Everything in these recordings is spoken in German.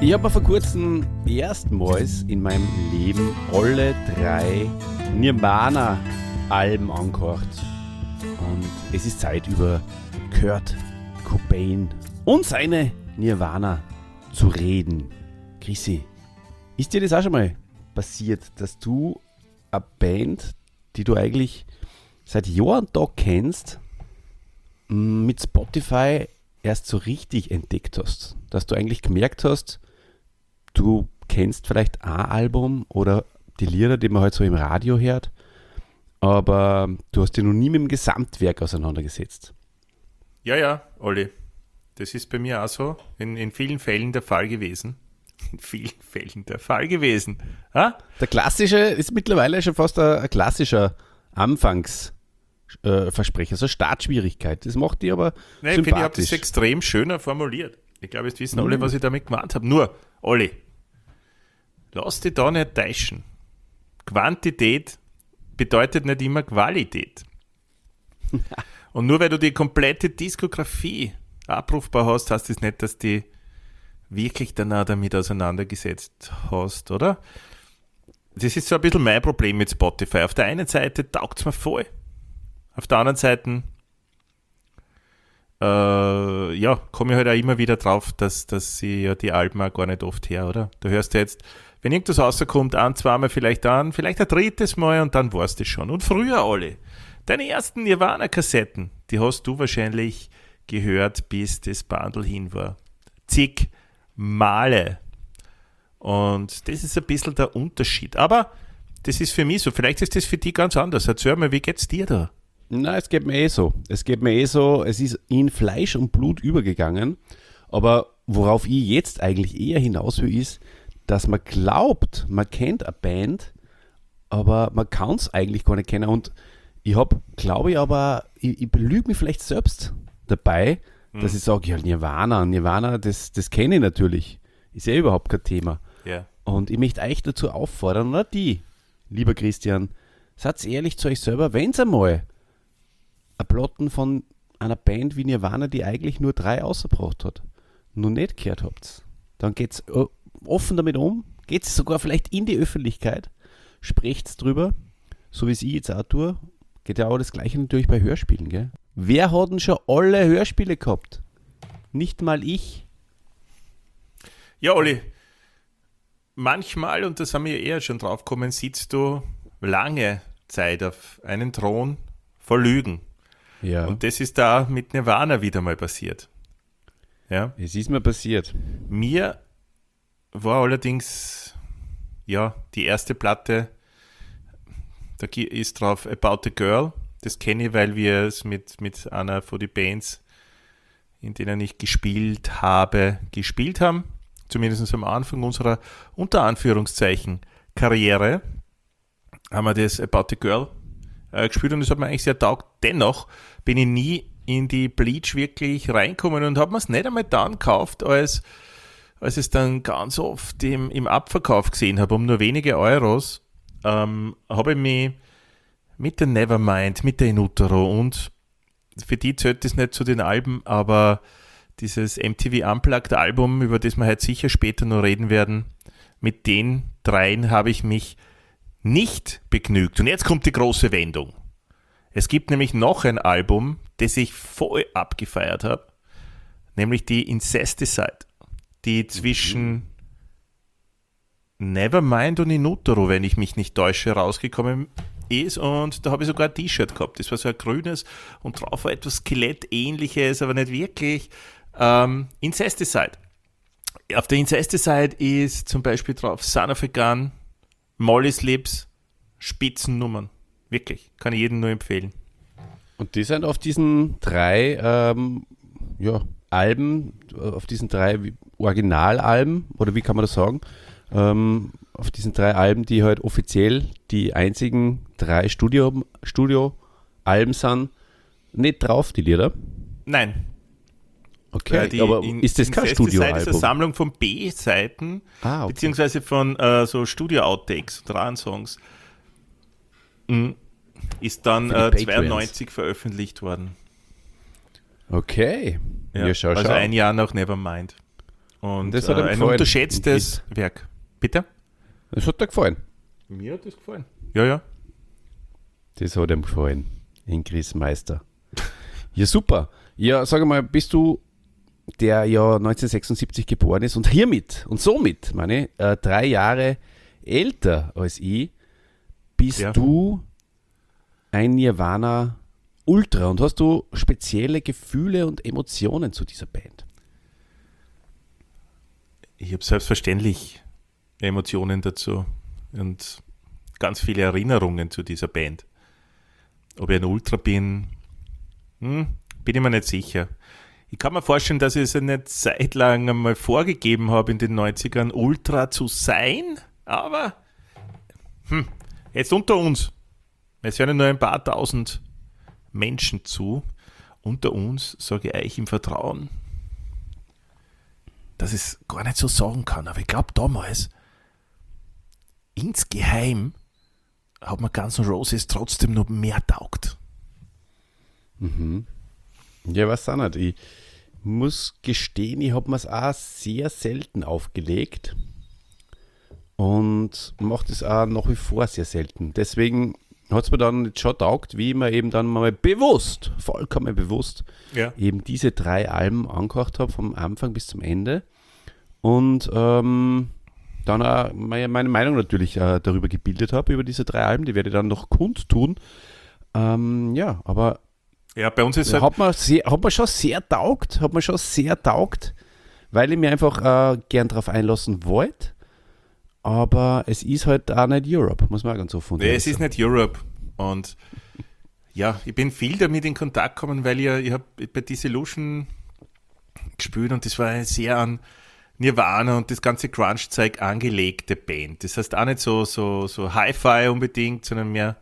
Ich habe vor kurzem erstmals in meinem Leben alle 3 Nirvana-Alben angehört. Und es ist Zeit, über Kurt Cobain und seine Nirvana zu reden. Chrissy, ist dir das auch schon mal passiert, dass du eine Band, die du eigentlich seit Jahr und Tag kennst, mit Spotify erst so richtig entdeckt hast? Dass du eigentlich gemerkt hast, du kennst vielleicht ein Album oder die Lieder, die man halt so im Radio hört, aber du hast dich noch nie mit dem Gesamtwerk auseinandergesetzt. Ja, Olli. Das ist bei mir auch so in vielen Fällen der Fall gewesen. Ha? Der klassische ist mittlerweile schon fast ein klassischer Anfangsversprecher, so Startschwierigkeit. Das macht die aber Nein, sympathisch. Ich habe das extrem schöner formuliert. Ich glaube, jetzt wissen alle, was ich damit gemeint habe. Nur, Olli, lass dich da nicht täuschen. Quantität bedeutet nicht immer Qualität. Und nur weil du die komplette Diskografie abrufbar hast, heißt das nicht, dass du wirklich danach damit auseinandergesetzt hast, oder? Das ist so ein bisschen mein Problem mit Spotify. Auf der einen Seite taugt es mir voll. Auf der anderen Seite komme ich halt auch immer wieder drauf, dass sie ja die Alben auch gar nicht oft her, oder? Du hörst ja jetzt, wenn irgendwas rauskommt, zweimal vielleicht ein drittes Mal und dann war's das schon. Und früher alle, deine ersten Nirvana-Kassetten, die hast du wahrscheinlich gehört, bis das Bundle hin war. Zig Male. Und das ist ein bisschen der Unterschied. Aber das ist für mich so. Vielleicht ist das für dich ganz anders. Erzähl mal, wie geht's dir da? Nein, es geht mir eh so. Es ist in Fleisch und Blut übergegangen. Aber worauf ich jetzt eigentlich eher hinaus will, ist, dass man glaubt, man kennt eine Band, aber man kann es eigentlich gar nicht kennen. Und ich belüge mich vielleicht selbst dabei, dass ich sage, ja, Nirvana, das kenne ich natürlich. Ist ja überhaupt kein Thema. Yeah. Und ich möchte euch dazu auffordern, oder lieber Christian, seid ehrlich zu euch selber, wenn es einmal ein Plotten von einer Band wie Nirvana, die eigentlich nur 3 rausgebracht hat, noch nicht gehört habt, dann geht es offen damit um, geht es sogar vielleicht in die Öffentlichkeit, sprecht drüber, so wie es ich jetzt auch tue. Geht ja auch das Gleiche natürlich bei Hörspielen, gell? Wer hat denn schon alle Hörspiele gehabt? Nicht mal ich. Ja, Olli, manchmal, und das haben wir eher schon drauf gekommen, sitzt du lange Zeit auf einem Thron vor Lügen. Ja. Und das ist da mit Nirvana wieder mal passiert. Ja. Es ist mir passiert. Mir war allerdings, die erste Platte, da ist drauf About a Girl. Das kenne ich, weil wir es mit einer von den Bands, in denen ich gespielt haben. Zumindest am Anfang unserer, unter Anführungszeichen, Karriere, haben wir das About a Girl gespielt und das hat mir eigentlich sehr taugt. Dennoch bin ich nie in die Bleach wirklich reinkommen und habe mir es nicht einmal dann gekauft, als es dann ganz oft im Abverkauf gesehen habe, um nur wenige Euros, habe ich mich mit der Nevermind, mit der In Utero und für die zählt das nicht zu den Alben, aber dieses MTV Unplugged Album, über das wir heute sicher später noch reden werden, mit den 3 habe ich mich nicht begnügt. Und jetzt kommt die große Wendung. Es gibt nämlich noch ein Album, das ich voll abgefeiert habe, nämlich die Incesticide, die zwischen Nevermind und In Utero, wenn ich mich nicht täusche, rausgekommen ist. Und da habe ich sogar ein T-Shirt gehabt. Das war so ein grünes und drauf war etwas Skelettähnliches, aber nicht wirklich. Incesticide. Auf der Incesticide ist zum Beispiel drauf Son of a Gun, Molly's Lips, Spitzennummern. Wirklich, kann ich jedem nur empfehlen. Und die sind auf diesen 3 Alben, auf diesen 3 Originalalben, oder wie kann man das sagen, auf diesen 3 Alben, die halt offiziell die einzigen 3 Studioalben sind, nicht drauf, die Lieder? Nein. Okay, aber ist das kein Studioalbum? Das ist eine Sammlung von B-Seiten, okay. Beziehungsweise von so Studio-Outtakes und Rahnsongs. Ist dann 92 veröffentlicht worden. Okay. Ja, schau. Also ein Jahr nach Nevermind. Und das hat ihm ein gefallen. unterschätztes Werk. Bitte? Das hat dir gefallen. Mir hat das gefallen. Ja, ja. Das hat ihm gefallen. In Chris Meister. Ja, super. Ja, sag mal, bist du, der ja 1976 geboren ist und hiermit und somit, meine, 3 Jahre älter als ich, bist du ein Nirvana Ultra und hast du spezielle Gefühle und Emotionen zu dieser Band? Ich habe selbstverständlich Emotionen dazu und ganz viele Erinnerungen zu dieser Band. Ob ich ein Ultra bin, bin ich mir nicht sicher. Ich kann mir vorstellen, dass ich es eine Zeit lang einmal vorgegeben habe, in den 90ern Ultra zu sein, aber jetzt unter uns. Es hören nur ein paar tausend Menschen zu. Unter uns sage ich euch im Vertrauen, dass ich es gar nicht so sagen kann. Aber ich glaube damals, insgeheim, hat mir Guns N' Roses trotzdem noch mehr taugt. Ja, weiß auch nicht. Ich muss gestehen, ich habe mir es auch sehr selten aufgelegt und mache das auch nach wie vor sehr selten. Deswegen hat es mir dann jetzt schon taugt, wie ich mir eben dann mal bewusst, vollkommen bewusst, eben diese 3 Alben angehört habe, vom Anfang bis zum Ende. Und dann auch meine Meinung natürlich darüber gebildet habe, über diese 3 Alben. Die werde ich dann noch kundtun. Aber ja, bei uns ist hat mir schon sehr taugt, weil ich mir einfach gern drauf einlassen wollte. Aber es ist halt auch nicht Europe, muss man auch ganz offen sagen. Nee, es ist nicht Europe. Und ja, ich bin viel damit in Kontakt gekommen, weil ich habe bei Dissolution gespielt und das war sehr an Nirvana und das ganze Grunge-Zeug angelegte Band. Das heißt auch nicht so Hi-Fi unbedingt, sondern mehr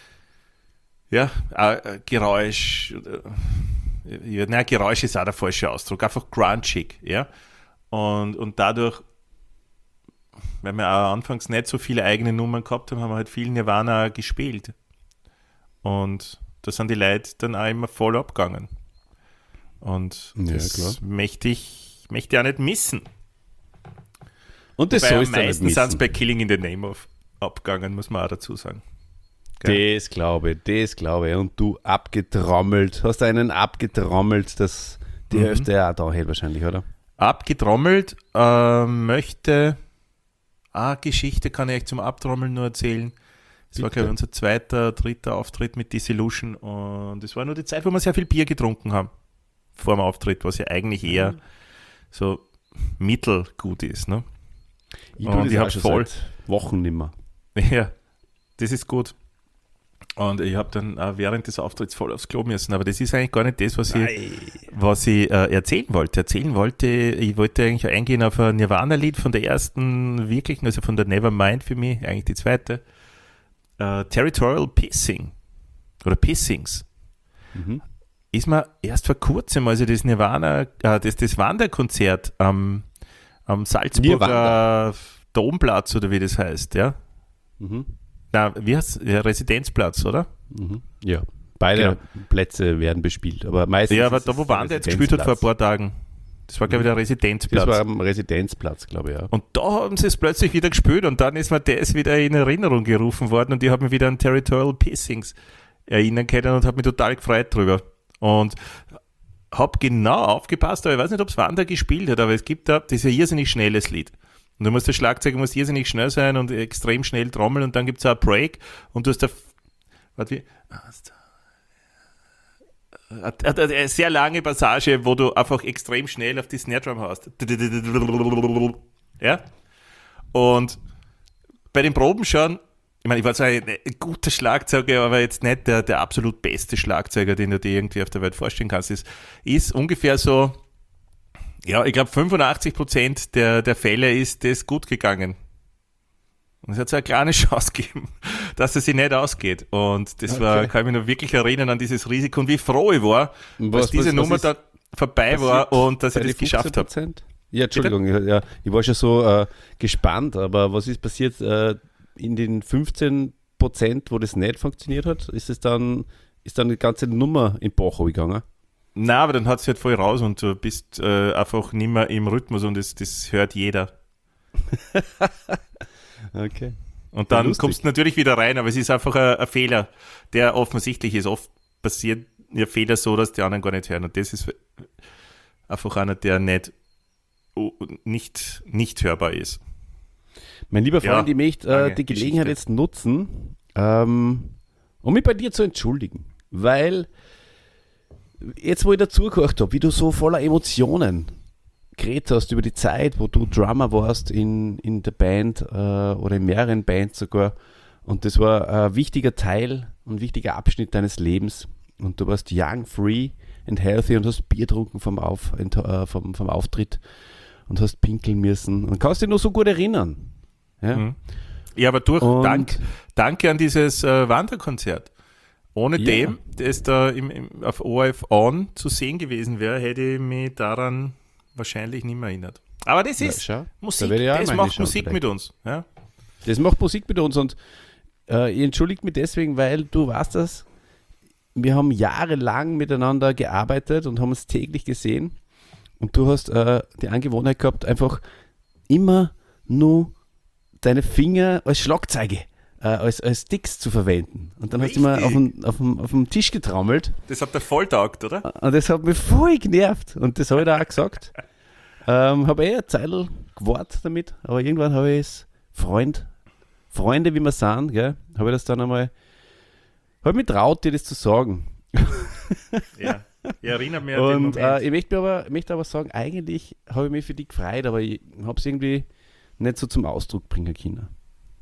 Geräusch. Geräusch ist auch der falsche Ausdruck. Einfach grungig, ja. Und dadurch, weil wir auch anfangs nicht so viele eigene Nummern gehabt haben, haben wir halt viel Nirvana gespielt. Und da sind die Leute dann auch immer voll abgegangen. Und das möchte ich auch nicht missen. Und das soll es dann nicht meisten sind es bei Killing in the Name of abgegangen, muss man auch dazu sagen. Gell? Das glaube ich. Und du hast einen abgetrommelt, dass die Hälfte ja auch da hält wahrscheinlich, oder? Abgetrommelt, Geschichte kann ich euch zum Abtrommeln nur erzählen. Das war, glaube ich, unser 2., 3. Auftritt mit Dissolution und es war nur die Zeit, wo wir sehr viel Bier getrunken haben vor dem Auftritt, was ja eigentlich eher so mittelgut ist. Ne? Ich habe voll seit Wochen nicht mehr. Ja, das ist gut. Und ich habe dann während des Auftritts voll aufs Klo müssen, aber das ist eigentlich gar nicht das, was ich erzählen wollte. Ich wollte eigentlich eingehen auf ein Nirvana-Lied von der ersten wirklichen, also von der Nevermind für mich, eigentlich die zweite. Territorial Pissing oder Pissings. Ist mir erst vor kurzem, also das Nirvana, das Wanderkonzert am Salzburger Domplatz oder wie das heißt, ja. Na, wie heißt es? Ja, Residenzplatz, oder? Ja, beide Plätze werden bespielt, aber meistens. Ja, aber da, wo Wander jetzt gespielt hat vor ein paar Tagen, das war, glaube ich, der Residenzplatz. Das war am Residenzplatz, glaube ich, ja. Und da haben sie es plötzlich wieder gespielt und dann ist mir das wieder in Erinnerung gerufen worden und ich habe mich wieder an Territorial Pissings erinnern können und habe mich total gefreut drüber. Und habe genau aufgepasst, aber ich weiß nicht, ob es Wander gespielt hat, aber es gibt da, das ist ein irrsinnig schnelles Lied. Und du musst der Schlagzeuger muss irrsinnig schnell sein und extrem schnell trommeln und dann gibt es auch ein Break und du hast eine sehr lange Passage, wo du einfach extrem schnell auf die Snare Drum hast. Ja? Und bei den Proben schon, ich meine, ich war zwar ein guter Schlagzeuger, aber jetzt nicht der absolut beste Schlagzeuger, den du dir irgendwie auf der Welt vorstellen kannst. Es ist ungefähr so, ja, ich glaube 85% der Fälle ist das gut gegangen. Und es hat so eine kleine Chance gegeben, dass es sich nicht ausgeht. Und das kann ich mich noch wirklich erinnern an dieses Risiko und wie froh ich war, dass diese Nummer dann vorbei war und dass ich das geschafft habe. Ja, Entschuldigung, ich war schon so gespannt, aber was ist passiert in den 15%, wo das nicht funktioniert hat? Ist dann die ganze Nummer in Bach gegangen? Na, aber dann hat es halt voll raus und du bist einfach nicht mehr im Rhythmus und das hört jeder. Okay. Und dann lustig. kommst du natürlich wieder rein, aber es ist einfach ein Fehler, der offensichtlich ist. Oft passiert ja Fehler so, dass die anderen gar nicht hören. Und das ist einfach einer, der nicht hörbar ist. Mein lieber Freund, Ja, ich möchte lange die Gelegenheit Geschichte. jetzt nutzen, um mich bei dir zu entschuldigen. Weil jetzt, wo ich dazugehört habe, wie du so voller Emotionen geredet hast über die Zeit, wo du Drummer warst in der Band oder in mehreren Bands sogar. Und das war ein wichtiger Teil und wichtiger Abschnitt deines Lebens. Und du warst young, free and healthy und hast Bier getrunken vom Auftritt und hast pinkeln müssen. Und kannst dich noch so gut erinnern. Ja? Mhm. Ja, aber danke an dieses Wanderkonzert. Ohne dem, das da auf ORF On zu sehen gewesen wäre, hätte ich mich daran wahrscheinlich nicht mehr erinnert. Aber das ist schau, Musik, da werde ich auch das mal macht hinschauen Musik vielleicht. mit uns. Ja? Das macht Musik mit uns und ich entschuldige mich deswegen, weil du weißt das, wir haben jahrelang miteinander gearbeitet und haben uns täglich gesehen und du hast die Angewohnheit gehabt, einfach immer nur deine Finger als Schlagzeuge, als Sticks zu verwenden. Und dann hast du immer auf dem Tisch getrommelt Das hat der voll taugt, oder? und das hat mich voll genervt und das habe ich da auch gesagt. Habe eine Zeile gewartet damit, aber irgendwann habe ich es Freunde, wie wir sind, gell, habe ich das dann einmal, habe mich traut, dir das zu sagen. Ja. Ich erinnere mich an den Und Moment. ich möchte aber sagen, eigentlich habe ich mich für dich gefreut, aber ich habe es irgendwie nicht so zum Ausdruck bringen können.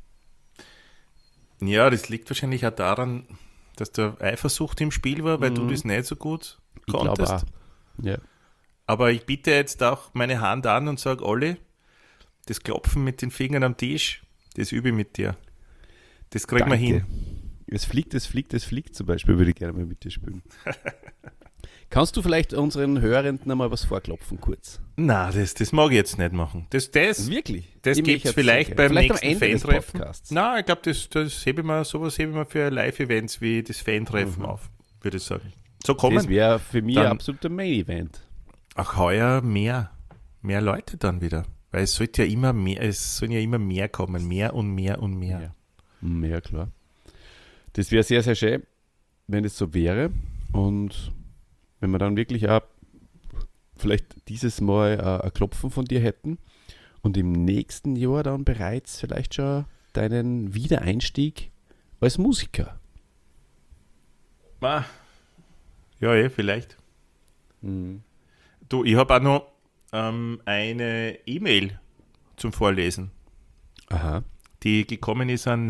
Ja, das liegt wahrscheinlich auch daran, dass der Eifersucht im Spiel war, weil du das nicht so gut Ich glaube konntest. auch. Ja. Aber ich biete jetzt auch meine Hand an und sage, Olli, das Klopfen mit den Fingern am Tisch, das übe ich mit dir. Das kriegen wir hin. Es fliegt zum Beispiel, würde ich gerne mal mit dir spielen. Kannst du vielleicht unseren Hörenden einmal was vorklopfen, kurz? Na, das mag ich jetzt nicht machen. Das Wirklich? gibt Ich es vielleicht beim vielleicht am nächsten Ende des Fan-Treffen. Podcasts. Na, ich glaube, sowas hebe ich mir für Live-Events wie das Fan-Treffen auf, würde ich sagen. So Das kommen. wäre für mich Dann- ein absoluter Main-Event. Auch heuer mehr Leute dann wieder. Weil es sollen ja immer mehr kommen. Mehr und mehr und mehr. Ja, klar. Das wäre sehr, sehr schön, wenn es so wäre. Und wenn wir dann wirklich auch vielleicht dieses Mal ein Klopfen von dir hätten und im nächsten Jahr dann bereits vielleicht schon deinen Wiedereinstieg als Musiker. Ah. Ja, vielleicht. Du, ich habe auch noch eine E-Mail zum Vorlesen, Aha. die gekommen ist an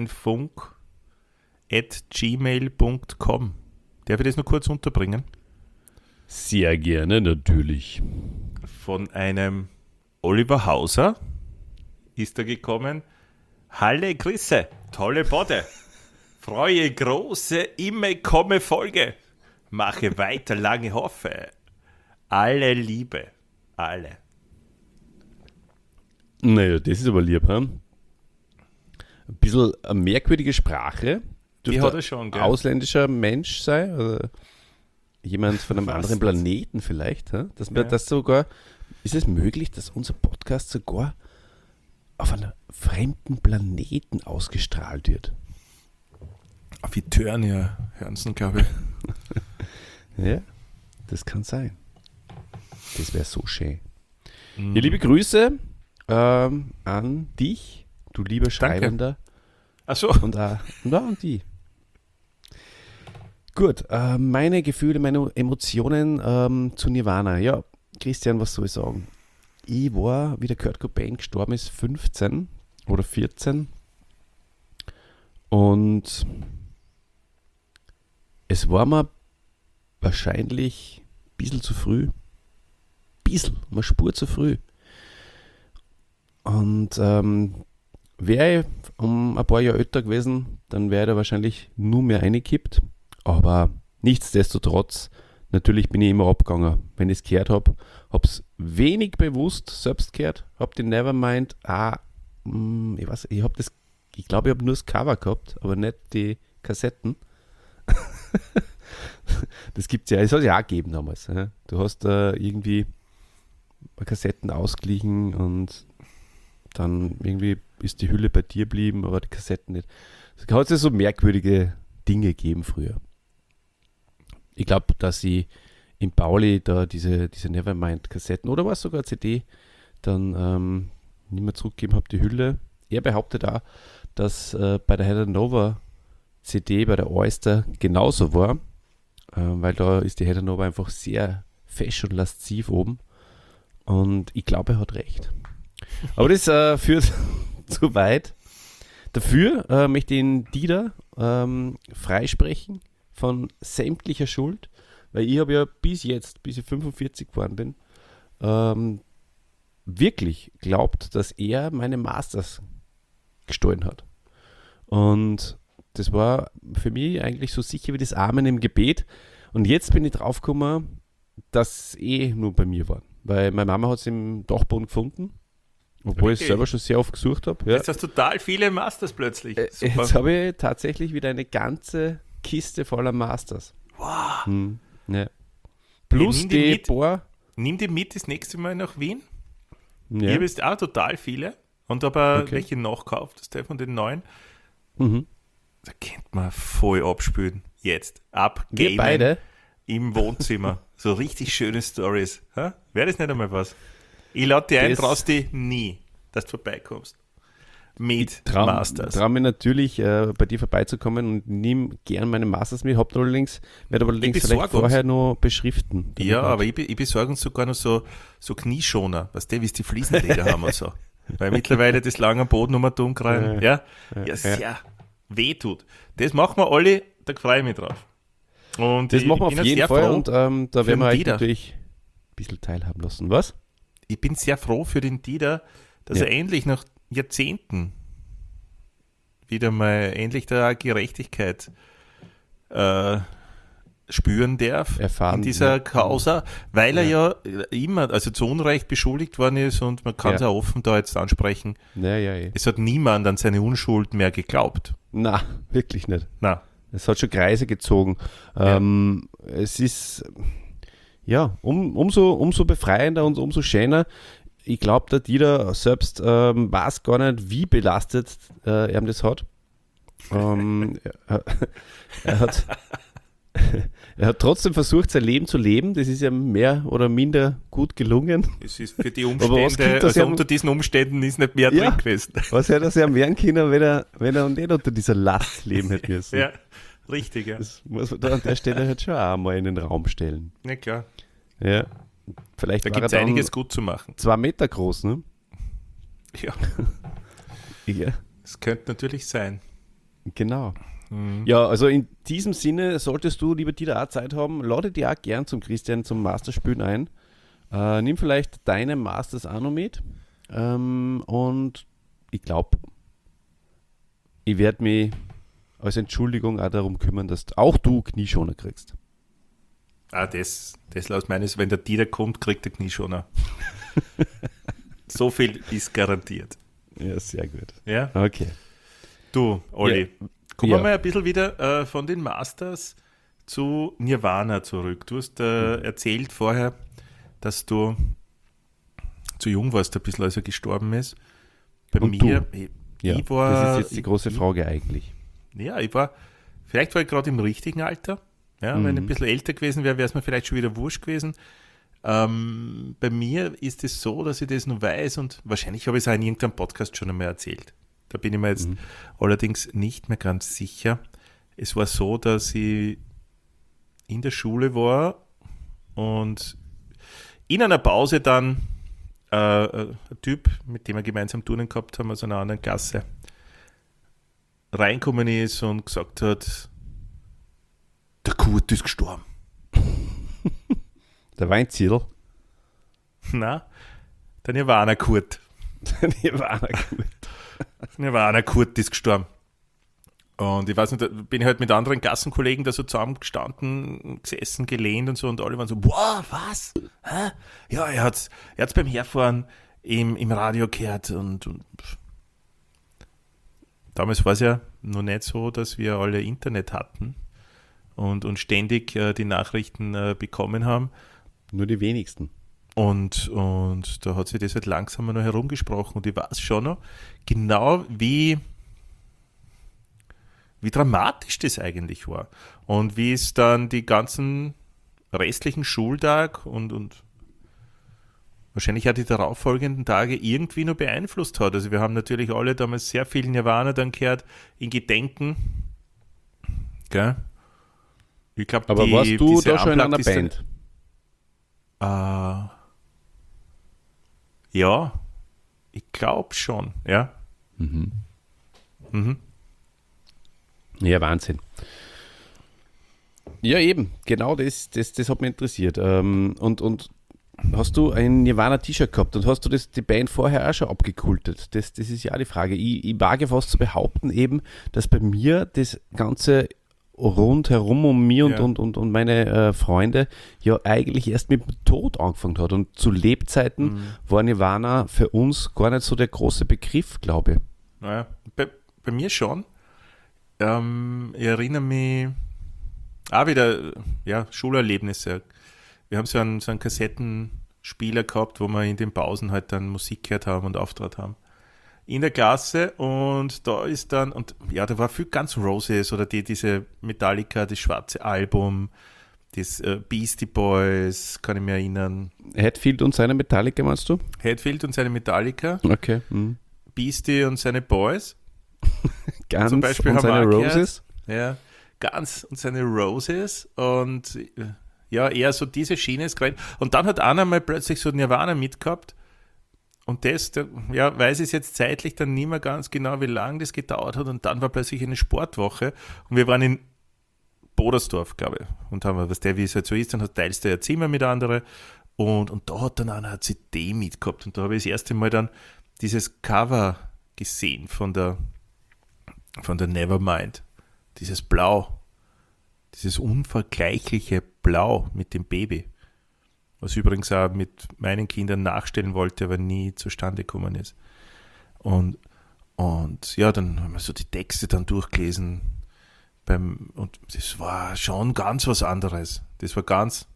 heldenfunk@gmail.com. Darf ich das noch kurz unterbringen? Sehr gerne, natürlich. Von einem Oliver Hauser ist er gekommen. Halle Grüße, tolle Bode. Freue große, immer komme Folge. Mache weiter, lange hoffe. Alle Liebe, alle. Naja, das ist aber lieb, hm? Ein bisschen eine merkwürdige Sprache. Die Dürfte hat er schon, gell? ausländischer Mensch sein, oder jemand von einem Fast. anderen Planeten vielleicht. Hm? Dass wir Ja. das sogar, ist es möglich, dass unser Podcast sogar auf einem fremden Planeten ausgestrahlt wird? Auf Eternia hören sie, glaube ich. Ja, das kann sein. Das wäre so schön. Mhm. Ja, liebe Grüße an dich, du lieber Schreibender. Achso, Und an die. Gut, meine Gefühle, meine Emotionen zu Nirvana. Ja, Christian, was soll ich sagen? Ich war, wie der Kurt Cobain gestorben ist, 15 oder 14. Und es war mir wahrscheinlich ein bisschen zu früh. Eine Spur zu früh. Und wäre ich um ein paar Jahre älter gewesen, dann wäre er wahrscheinlich nur mehr reingekippt. Aber nichtsdestotrotz, natürlich bin ich immer abgegangen. Wenn ich es gehört habe, habe es wenig bewusst selbst gehört, habe den Nevermind, ich glaube, ich habe nur das Cover gehabt, aber nicht die Kassetten. Das gibt's ja, das hat es ja auch gegeben damals. Ja. Du hast da irgendwie Kassetten ausgeglichen und dann irgendwie ist die Hülle bei dir geblieben, aber die Kassetten nicht. Es hat ja so merkwürdige Dinge gegeben früher. Ich glaube, dass ich in Pauli da diese Nevermind-Kassetten oder was sogar CD dann nicht mehr zurückgegeben habe, die Hülle. Er behauptet auch, dass bei der Heather Nova CD, bei der Oyster genauso war, weil da ist die Heather Nova einfach sehr fesch und lasziv oben und ich glaube, er hat recht. Aber das führt zu weit. Dafür möchte ich den Dieter freisprechen von sämtlicher Schuld, weil ich habe ja bis jetzt, bis ich 45 geworden bin, wirklich glaubt, dass er meine Masters gestohlen hat. Und das war für mich eigentlich so sicher wie das Amen im Gebet. Und jetzt bin ich draufgekommen, dass es nur bei mir war. Weil meine Mama hat es im Dachboden gefunden, obwohl ich es selber schon sehr oft gesucht habe. Ja. Jetzt hast du total viele Masters plötzlich. Jetzt habe ich tatsächlich wieder eine ganze Kiste voller Masters. Wow. Ja. Plus nimm die Bohr. Nimm die mit das nächste Mal nach Wien. Ja. Ich habe jetzt auch total viele und habe Okay. welche nachgekauft, das Teil von den neuen. Mhm. Da könnte man voll abspülen. Jetzt. Wir Abgamen beide. im Wohnzimmer. So richtig schöne Stories. Wäre das nicht einmal was? Ich lade dich ein, Das- traust dich nie, dass du vorbeikommst. Mit Masters. Traue mir natürlich, bei dir vorbeizukommen und nimm gern meine Masters mit. Werde aber Ich allerdings besorg vielleicht uns. vorher noch beschriften. Ja, aber ich besorge uns sogar noch so Knieschoner, weißt du, wie es die Fliesenleder haben und so. Weil mittlerweile das lange Boden um und umkreien, ja, sehr weh tut. Das machen wir alle, da freue ich mich drauf. Und Das ich machen wir bin auf ja jeden sehr Fall froh und da für werden wir den euch Dieter. natürlich ein bisschen teilhaben lassen. Was? Ich bin sehr froh für den Dieter, dass Ja. er endlich nach Jahrzehnten wieder mal endlich da Gerechtigkeit spüren darf Erfahren, in dieser ja. Causa, weil er ja immer, also zu Unrecht beschuldigt worden ist und man kann es Ja. auch offen da jetzt ansprechen. Ja. Es hat niemand an seine Unschuld mehr geglaubt. Na, wirklich nicht. Na, Es hat schon Kreise gezogen. Es ist umso befreiender und umso schöner. Ich glaube, der Dieter selbst weiß gar nicht, wie belastet er das hat. Er hat er hat trotzdem versucht, sein Leben zu leben. Das ist ja mehr oder minder gut gelungen. es ist für die was Umstände, gibt das also ja- unter diesen Umständen ist nicht mehr Ja. drin gewesen. Was hätte er sich am wehren können, wenn er nicht unter dieser Last leben hätte müssen. Ja, richtig, ja. Das muss man da an der Stelle halt schon auch mal in den Raum stellen. Ja, klar. Ja. Vielleicht Da war gibt es er dann einiges gut zu machen. 2 Meter groß, ne? Ja, Ja, das könnte natürlich sein. genau. Mhm. Ja, also in diesem Sinne solltest du, lieber Dieter, auch Zeit haben, lade dich auch gern zum Christian zum Masterspielen ein. Nimm vielleicht deine Masters auch noch mit. Und ich glaube, ich werde mich als Entschuldigung auch darum kümmern, dass auch du Knieschoner kriegst. Das laut meines, wenn der Dieter kommt, kriegt der Knieschoner. So viel ist garantiert. Ja, sehr gut. Ja? Okay. Du, Olli, kommen Ja. wir mal ein bisschen wieder von den Masters zu Nirvana zurück. Du hast erzählt vorher, dass du zu jung warst, ein bisschen, als er gestorben ist. Bei Und mir, du? ich Ja, war... das ist jetzt die große Frage eigentlich. Ja, vielleicht war ich gerade im richtigen Alter. Ja, wenn ich ein bisschen älter gewesen wäre, wäre es mir vielleicht schon wieder wurscht gewesen. Bei mir ist es so, dass ich das noch weiß und wahrscheinlich habe ich es auch in irgendeinem Podcast schon einmal erzählt. Da bin ich mir jetzt allerdings nicht mehr ganz sicher. Es war so, dass ich in der Schule war und in einer Pause dann ein Typ, mit dem wir gemeinsam Turnen gehabt haben, aus einer anderen Klasse, reinkommen ist und gesagt hat, der Kurt ist gestorben. Der Weinzierl. Na, der Nirvana Kurt. Nirvana, gut. Nirvana Kurt ist gestorben. Und ich weiß nicht, da bin ich halt mit anderen Gassenkollegen da so zusammengestanden, gesessen, gelehnt und so und alle waren so, boah, was? Hä? Ja, er hat's beim Herfahren im Radio gehört und damals war es ja noch nicht so, dass wir alle Internet hatten und ständig die Nachrichten bekommen haben. Nur die wenigsten. Und da hat sich das halt langsam noch herumgesprochen und ich weiß schon noch genau, wie dramatisch das eigentlich war. Und wie es dann die ganzen restlichen Schultag und wahrscheinlich auch die darauffolgenden Tage irgendwie nur beeinflusst hat. Also wir haben natürlich alle damals sehr viel Nirvana dann gehört, in Gedenken. Gell? Ich glaube, Aber warst du da schon in einer Band? Ja, ich glaube schon, ja. Mhm. Mhm. Ja, Wahnsinn. Ja, eben, genau das hat mich interessiert. Und hast du ein Nirvana-T-Shirt gehabt und hast du die Band vorher auch schon abgekultet? Das ist ja auch die Frage. Ich wage fast zu behaupten eben, dass bei mir das Ganze rundherum um mich und meine Freunde ja eigentlich erst mit dem Tod angefangen hat. Und zu Lebzeiten war Nirvana für uns gar nicht so der große Begriff, glaube ich. Naja, bei mir schon. Ich erinnere mich auch wieder, Schulerlebnisse. Wir haben so einen Kassettenspieler gehabt, wo wir in den Pausen halt dann Musik gehört haben und Auftritt haben. In der Klasse und da ist dann, da war viel Guns N' Roses oder diese Metallica, das schwarze Album, das Beastie Boys, kann ich mich erinnern. Hetfield und seine Metallica, meinst du? Hetfield und seine Metallica. Okay. Beastie und seine Boys. Guns Zum Beispiel und seine Roses. Ja, Guns und seine Roses und eher so diese Schiene ist gerade. Und dann hat einer mal plötzlich so Nirvana mitgehabt. Und weiß ich jetzt zeitlich dann nicht mehr ganz genau, wie lange das gedauert hat. Und dann war plötzlich eine Sportwoche. Und wir waren in Bodersdorf, glaube ich. Und haben, wie es halt so ist, dann teilst du ja Zimmer mit anderen. Und da hat dann einer eine CD mitgehabt. Und da habe ich das erste Mal dann dieses Cover gesehen von der Nevermind. Dieses Blau. Dieses unvergleichliche Blau mit dem Baby. Was ich übrigens auch mit meinen Kindern nachstellen wollte, aber nie zustande gekommen ist. Und dann haben wir so die Texte dann durchgelesen. Und das war schon ganz was anderes. Das war ganz...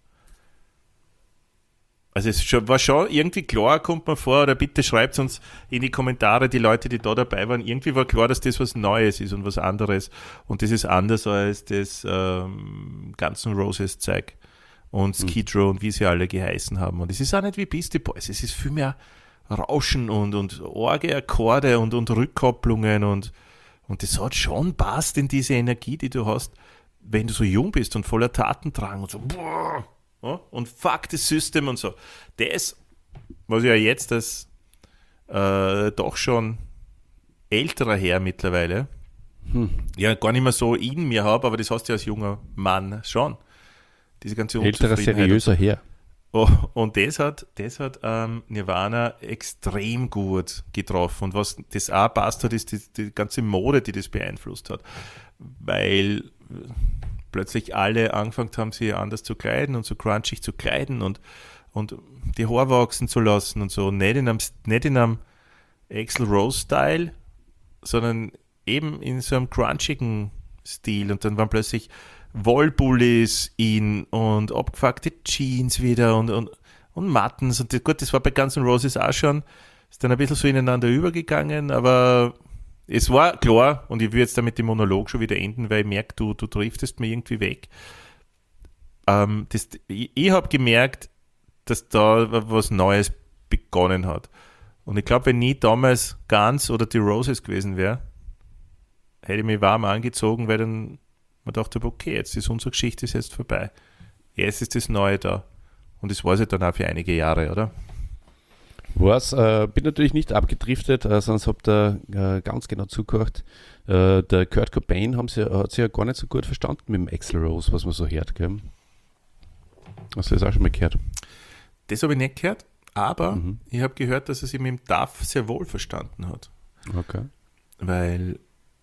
Also es war schon irgendwie klar, kommt mir vor, oder bitte schreibt uns in die Kommentare, die Leute, die da dabei waren, irgendwie war klar, dass das was Neues ist und was anderes. Und das ist anders als das Guns N' Roses Zeug. Und Skid Row und wie sie alle geheißen haben. Und es ist auch nicht wie Beastie Boys, es ist viel mehr Rauschen und Orgel-Akkorde und Rückkopplungen und das hat schon passt in diese Energie, die du hast, wenn du so jung bist und voller Tatendrang und so und fuck the system und so. Das, was ich ja jetzt als doch schon älterer Herr mittlerweile ja gar nicht mehr so in mir habe, aber das hast du ja als junger Mann schon. Diese ganze älterer, seriöser Herr. Oh, und das hat Nirvana extrem gut getroffen. Und was das auch passt hat, ist die ganze Mode, die das beeinflusst hat. Weil plötzlich alle angefangen haben, sich anders zu kleiden und so crunchig zu kleiden und die Haare wachsen zu lassen und so. Nicht in einem Axl Rose-Style, sondern eben in so einem crunchigen Stil. Und dann waren plötzlich Wollbullis in und abgefuckte Jeans wieder und Mattens. Und gut, das war bei Guns N' Roses auch schon. Ist dann ein bisschen so ineinander übergegangen, aber es war klar, und ich will jetzt damit den Monolog schon wieder enden, weil ich merke, du driftest mir irgendwie weg. Ich habe gemerkt, dass da was Neues begonnen hat. Und ich glaube, wenn nie damals Guns oder die Roses gewesen wäre, hätte ich mich warm angezogen, weil dann man dachte, okay, jetzt ist unsere Geschichte jetzt vorbei. Jetzt ist das Neue da. Und das war es ja dann auch für einige Jahre, oder? Bin natürlich nicht abgedriftet, sonst habt ihr ganz genau zugehört. Der Kurt Cobain hat sich ja gar nicht so gut verstanden mit dem Axl Rose, was man so hört. Gell? Hast du das auch schon mal gehört? Das habe ich nicht gehört, aber ich habe gehört, dass er sich mit dem Duff sehr wohl verstanden hat. Okay. Weil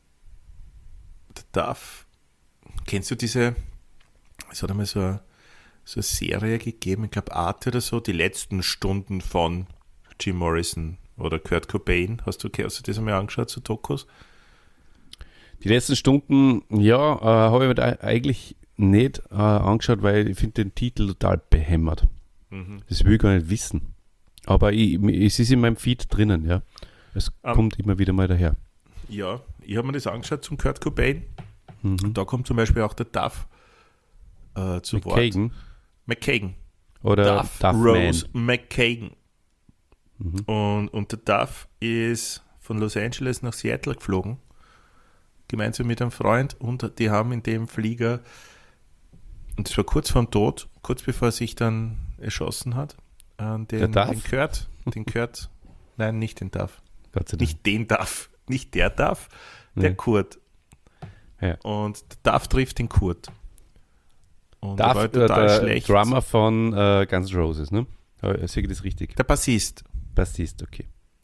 der Duff, kennst du diese, es hat einmal so eine Serie gegeben, ich glaube Arte oder so, die letzten Stunden von Jim Morrison oder Kurt Cobain. Hast du das einmal angeschaut, so Dokus? Die letzten Stunden, ja, habe ich mir da eigentlich nicht angeschaut, weil ich finde den Titel total behämmert. Das will ich gar nicht wissen. Aber es ist in meinem Feed drinnen, ja. Es kommt immer wieder mal daher. Ja, ich habe mir das angeschaut zum Kurt Cobain. Da kommt zum Beispiel auch der Duff zu McKagan. Wort. McKagan. Oder Duff Rose Man. McKagan. Und der Duff ist von Los Angeles nach Seattle geflogen, gemeinsam mit einem Freund, und die haben in dem Flieger, und das war kurz vorm Tod, kurz bevor er sich dann erschossen hat, den Kurt, nein, nicht den Duff, Gott sei Dank. nicht den Duff, nicht der Duff, der Kurt. Ja. Und der Duff trifft den Kurt. Und Duff, er war total der schlecht. Drummer von Guns N' Roses, ne? Sehe ich das richtig? Der Bassist. Bassist, okay.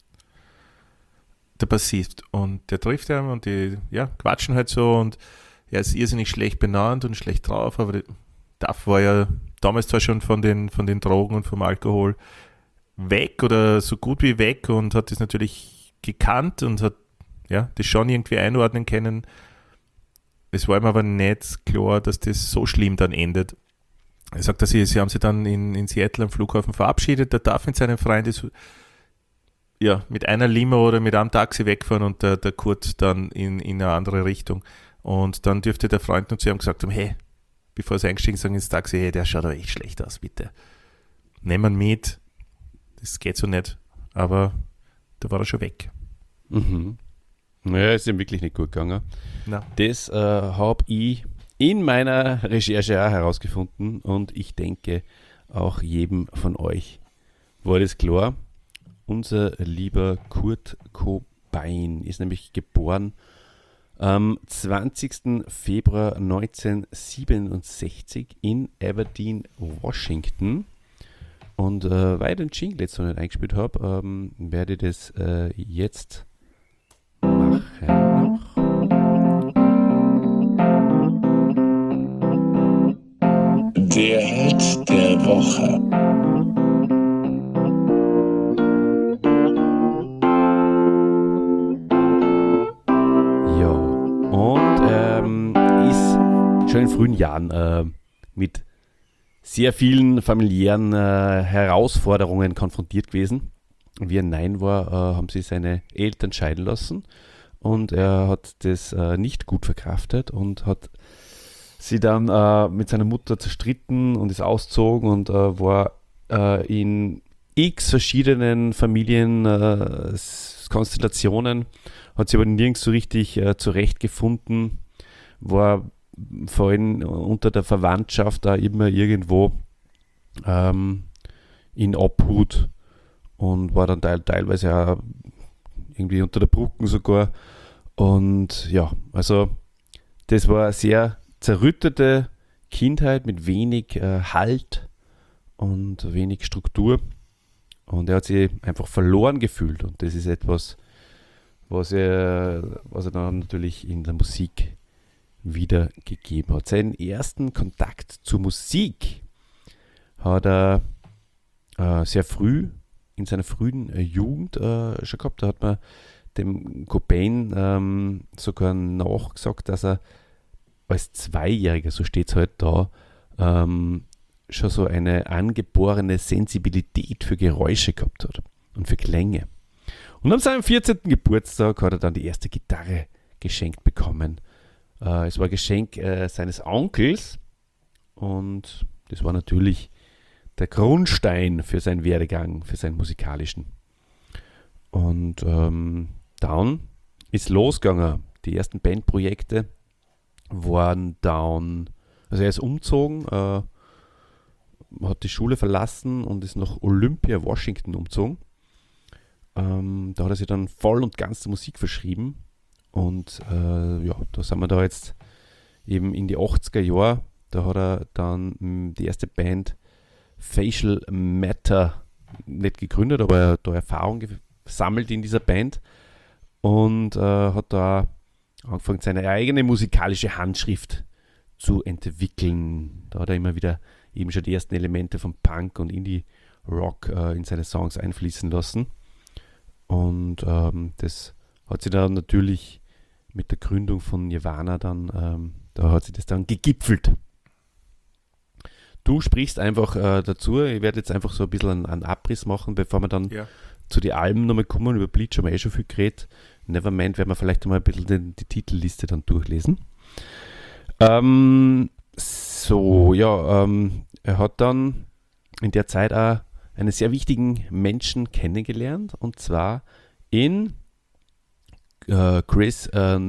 Der Bassist. Und der trifft ihn und die quatschen halt so, und er ist irrsinnig schlecht benannt und schlecht drauf, aber der Duff war ja damals zwar schon von den Drogen und vom Alkohol weg oder so gut wie weg und hat das natürlich gekannt und hat das schon irgendwie einordnen können. Es war ihm aber nicht klar, dass das so schlimm dann endet. Er sagt, dass sie haben sich dann in Seattle am Flughafen verabschiedet. Der Duff mit seinem Freund ist mit einer Limo oder mit einem Taxi wegfahren und der Kurt dann in eine andere Richtung. Und dann dürfte der Freund noch zu ihm gesagt haben, hey, bevor sie eingestiegen sind ins Taxi, hey, der schaut aber echt schlecht aus, bitte. Nehmen wir mit. Das geht so nicht. Aber da war er schon weg. Mhm. Naja, ist ihm wirklich nicht gut gegangen. Na. Das habe ich in meiner Recherche auch herausgefunden, und ich denke, auch jedem von euch war das klar. Unser lieber Kurt Cobain ist nämlich geboren am 20. Februar 1967 in Aberdeen, Washington. Und weil ich den Jingle jetzt noch nicht eingespielt habe, werde ich das jetzt machen noch. Der Held der Woche. Ja, und ist schon in frühen Jahren mit sehr vielen familiären Herausforderungen konfrontiert gewesen. Wie er 9 war, haben sie seine Eltern scheiden lassen, und er hat das nicht gut verkraftet und hat sie dann mit seiner Mutter zerstritten und ist ausgezogen und war in x verschiedenen Familienkonstellationen, hat sich aber nirgends so richtig zurechtgefunden, war vor allem unter der Verwandtschaft da immer irgendwo in Obhut und war dann teilweise auch irgendwie unter der Brücke sogar. Und ja, also das war eine sehr zerrüttete Kindheit mit wenig Halt und wenig Struktur. Und er hat sich einfach verloren gefühlt. Und das ist etwas, was er dann natürlich in der Musik wiedergegeben hat. Seinen ersten Kontakt zur Musik hat er sehr früh, in seiner frühen Jugend schon gehabt. Da hat man dem Cobain sogar nachgesagt, dass er als Zweijähriger, so steht es halt da, schon so eine angeborene Sensibilität für Geräusche gehabt hat und für Klänge. Und an seinem 14. Geburtstag hat er dann die erste Gitarre geschenkt bekommen. Es war ein Geschenk seines Onkels, und das war natürlich der Grundstein für seinen Werdegang, für seinen musikalischen. Und dann ist losgegangen. Die ersten Bandprojekte waren dann, also er ist umgezogen, hat die Schule verlassen und ist nach Olympia, Washington umgezogen. Da hat er sich dann voll und ganz der Musik verschrieben. Und da sind wir da jetzt eben in die 80er Jahre. Da hat er dann die erste Band Facial Matter nicht gegründet, aber er hat da Erfahrung gesammelt in dieser Band und hat da angefangen, seine eigene musikalische Handschrift zu entwickeln. Da hat er immer wieder eben schon die ersten Elemente von Punk und Indie-Rock in seine Songs einfließen lassen. Und das hat sich dann natürlich mit der Gründung von Nirvana dann, da hat sich das dann gegipfelt. Du sprichst einfach dazu. Ich werde jetzt einfach so ein bisschen einen Abriss machen, bevor wir dann Ja. zu den Alben nochmal kommen. Über Bleach haben wir schon viel geredet. Nevermind werden wir vielleicht mal ein bisschen die Titelliste dann durchlesen. Er hat dann in der Zeit auch einen sehr wichtigen Menschen kennengelernt, und zwar in Chris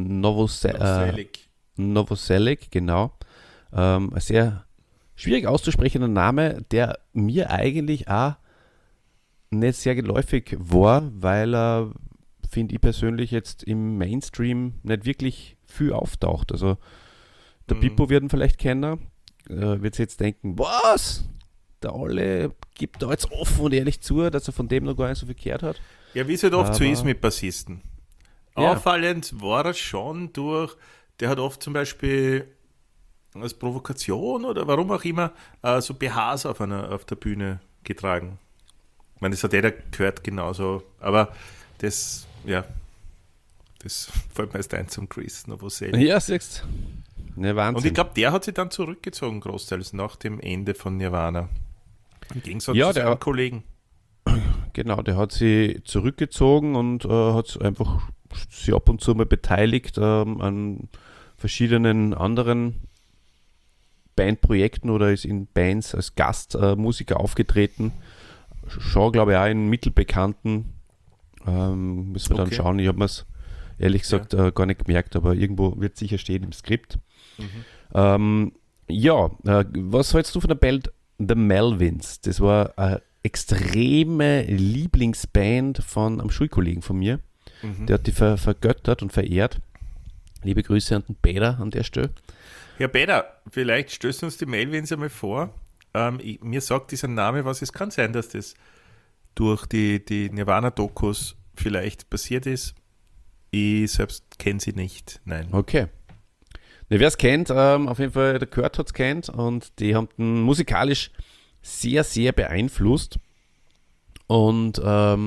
Novoselic, genau. Ein sehr schwierig auszusprechender Name, der mir eigentlich auch nicht sehr geläufig war, weil er, finde ich persönlich, jetzt im Mainstream nicht wirklich viel auftaucht. Also der Pippo wird ihn vielleicht kennen, wird sich jetzt denken, was? Der Olle gibt da jetzt offen und ehrlich zu, dass er von dem noch gar nicht so viel gehört hat. Ja, wie es halt oft so Aber- ist mit Bassisten. Ja. Auffallend war er schon der hat oft zum Beispiel als Provokation oder warum auch immer so BHs auf der Bühne getragen. Ich meine, das hat jeder gehört genauso, aber das fällt mir erst ein zum Chris Novoselic. Ja, siehst du. Ne, Wahnsinn. Und ich glaube, der hat sich dann zurückgezogen, großteils nach dem Ende von Nirvana. Im Gegensatz Ja, zu der- seinen Kollegen. Genau, der hat sie zurückgezogen und hat einfach sich ab und zu mal beteiligt an verschiedenen anderen Bandprojekten oder ist in Bands als Gastmusiker aufgetreten. Schon, glaube ich, auch in mittelbekannten. Müssen wir dann Okay. schauen. Ich habe mir es ehrlich gesagt gar nicht gemerkt, aber irgendwo wird sicher stehen im Skript. Was hältst du von der Band The Melvins? Das war eine extreme Lieblingsband von einem Schulkollegen von mir. Der hat die vergöttert und verehrt. Liebe Grüße an den Peter an der Stelle. Herr Peter, vielleicht stößt uns die Melvins einmal vor. Mir sagt dieser Name was. Es kann sein, dass das durch die Nirvana-Dokus vielleicht passiert ist. Ich selbst kenne sie nicht. Nein. Okay. Ne, wer es kennt, auf jeden Fall, der Kurt hat es kennt und die haben den musikalisch sehr, sehr beeinflusst. Und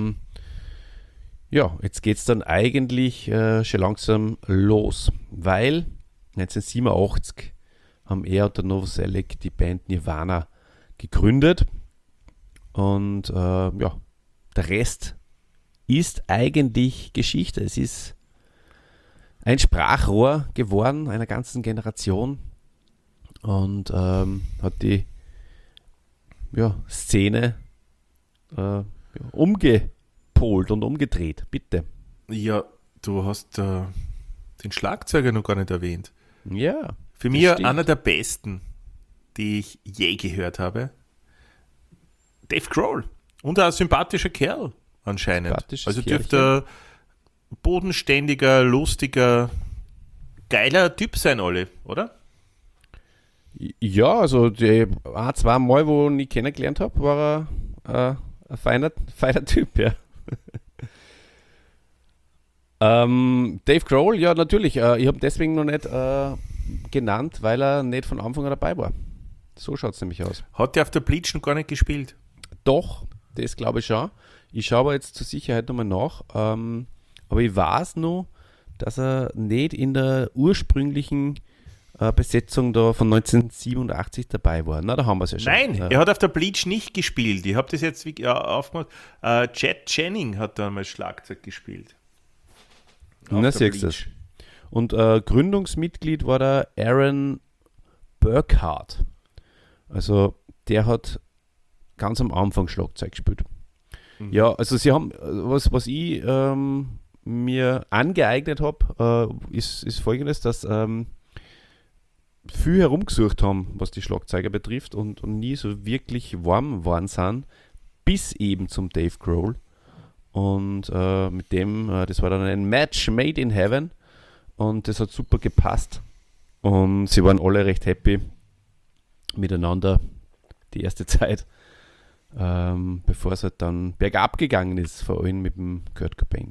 jetzt geht es dann eigentlich schon langsam los, weil 1987 haben er und der Novoselic die Band Nirvana gegründet und der Rest ist eigentlich Geschichte. Es ist ein Sprachrohr geworden einer ganzen Generation und hat die Szene umgepolt und umgedreht. Bitte. Ja, du hast den Schlagzeuger noch gar nicht erwähnt. Ja. Für mich stimmt. einer der besten, die ich je gehört habe. Dave Grohl. Und ein sympathischer Kerl anscheinend. Sympathisches Also Kerlchen. dürfte ein bodenständiger, lustiger, geiler Typ sein, Olli, oder? Ja, also die zwei Mal, wo ich ihn kennengelernt habe, war er ein feiner Typ, ja. Dave Grohl, ja natürlich. Ich habe ihn deswegen noch nicht genannt, weil er nicht von Anfang an dabei war. So schaut es nämlich aus. Hat der auf der Bleach noch gar nicht gespielt? Doch, das glaube ich schon. Ich schaue aber jetzt zur Sicherheit nochmal nach. Aber ich weiß nur, dass er nicht in der ursprünglichen Besetzung da von 1987 dabei war. Na, da haben wir es ja schon. Nein, er hat auf der Bleach nicht gespielt. Ich habe das jetzt aufgemacht. Chad Channing hat da mal Schlagzeug gespielt. Auf Na, der siehst du das. Bleach. Und Gründungsmitglied war der Aaron Burkhardt. Also der hat ganz am Anfang Schlagzeug gespielt. Ja, also sie haben, was ich mir angeeignet habe, ist folgendes, dass viel herumgesucht haben, was die Schlagzeuger betrifft und nie so wirklich warm waren sind, bis eben zum Dave Grohl. Und mit dem, das war dann ein Match made in heaven und das hat super gepasst. Und sie waren alle recht happy miteinander die erste Zeit, bevor es halt dann bergab gegangen ist, vor allem mit dem Kurt Cobain.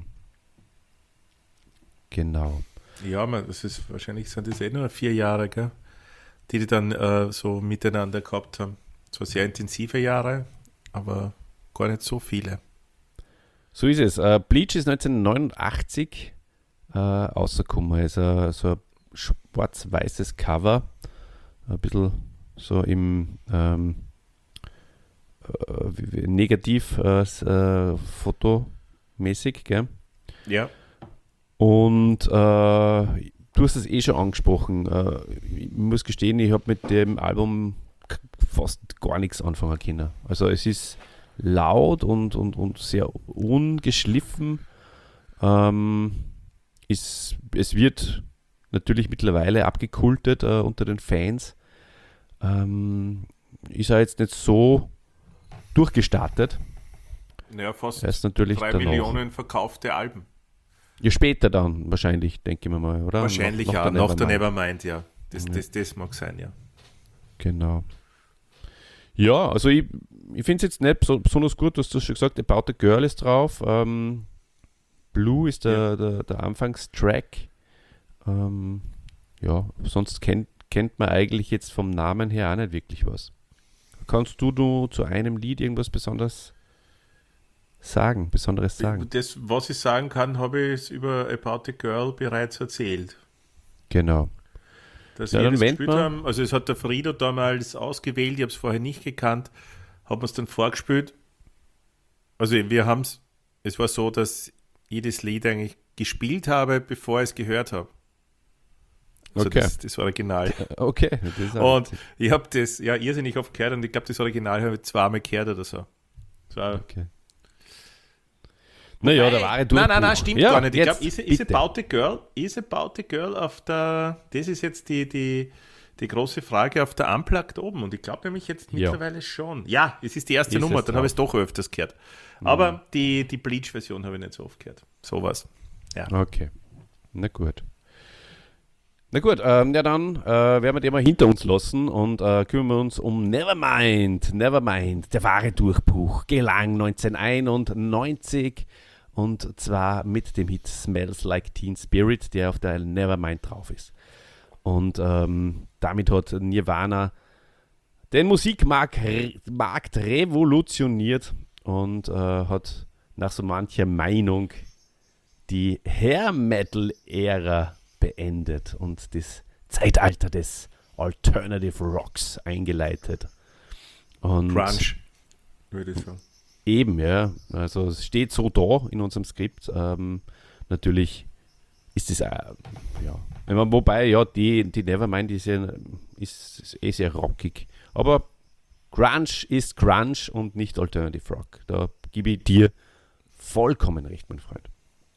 Genau. Ja, das ist wahrscheinlich sind das nur 4 Jahre, gell? Die dann so miteinander gehabt haben. Zwar sehr intensive Jahre, aber gar nicht so viele. So ist es. Bleach ist 1989 rausgekommen. Also so ein schwarz-weißes Cover. Ein bisschen so im negativ fotomäßig, gell? Ja. Und du hast es eh schon angesprochen. Ich muss gestehen, ich habe mit dem Album fast gar nichts anfangen können. Also es ist laut und sehr ungeschliffen. Es wird natürlich mittlerweile abgekultet unter den Fans. Ist er jetzt nicht so durchgestartet. Naja, fast Er ist natürlich 3 danach. Millionen verkaufte Alben. Ja, später dann wahrscheinlich, denke ich mir mal, oder? Wahrscheinlich Nach ja, nach der Nevermind. Nevermind, ja. Das mag sein, ja. Genau. Ja, also ich finde es jetzt nicht besonders gut, du hast schon gesagt, About the Girl ist drauf. Blue ist der Anfangstrack. Ja, sonst kennt man eigentlich jetzt vom Namen her auch nicht wirklich was. Kannst du zu einem Lied irgendwas Besonderes sagen? Das, was ich sagen kann, habe ich über About the Girl bereits erzählt. Genau. Dass Ja, wir dann das wenden gespielt wir. haben. Also es hat der Frido damals ausgewählt, ich habe es vorher nicht gekannt, haben wir es dann vorgespielt. Also es war so, dass ich das Lied eigentlich gespielt habe, bevor ich es gehört habe. Also Okay. das Original. Okay. Das ist auch Und witzig. ich habe das irrsinnig oft gehört und ich glaube, das Original habe ich zweimal gehört oder so. Das war Okay. Naja, da war ich durch. Nein, stimmt Ja, gar nicht. Ich jetzt, glaube, bitte. Is About the Girl auf der, das ist jetzt die große Frage auf der Unplugged oben. Und ich glaube nämlich jetzt Ja. mittlerweile schon. Ja, es ist die erste Ist Nummer, es dann drauf. habe ich es doch öfters gehört. Aber die Bleach-Version habe ich nicht so oft gehört. Sowas. Ja. Okay. Na gut. Ja dann werden wir den mal hinter uns lassen und kümmern wir uns um Nevermind. Nevermind, der wahre Durchbruch, gelang 1991 und zwar mit dem Hit Smells Like Teen Spirit, der auf der Nevermind drauf ist. Und damit hat Nirvana den Musikmarkt revolutioniert und hat nach so mancher Meinung die Hair-Metal-Ära beendet und das Zeitalter des Alternative Rocks eingeleitet. Und Crunch, würde ich sagen. eben, ja, also es steht so da in unserem Skript. Natürlich ist es, ja, ich meine, wobei, ja, die Nevermind ist eh sehr rockig. Aber Grunge ist Grunge und nicht Alternative Rock. Da gebe ich dir vollkommen recht, mein Freund.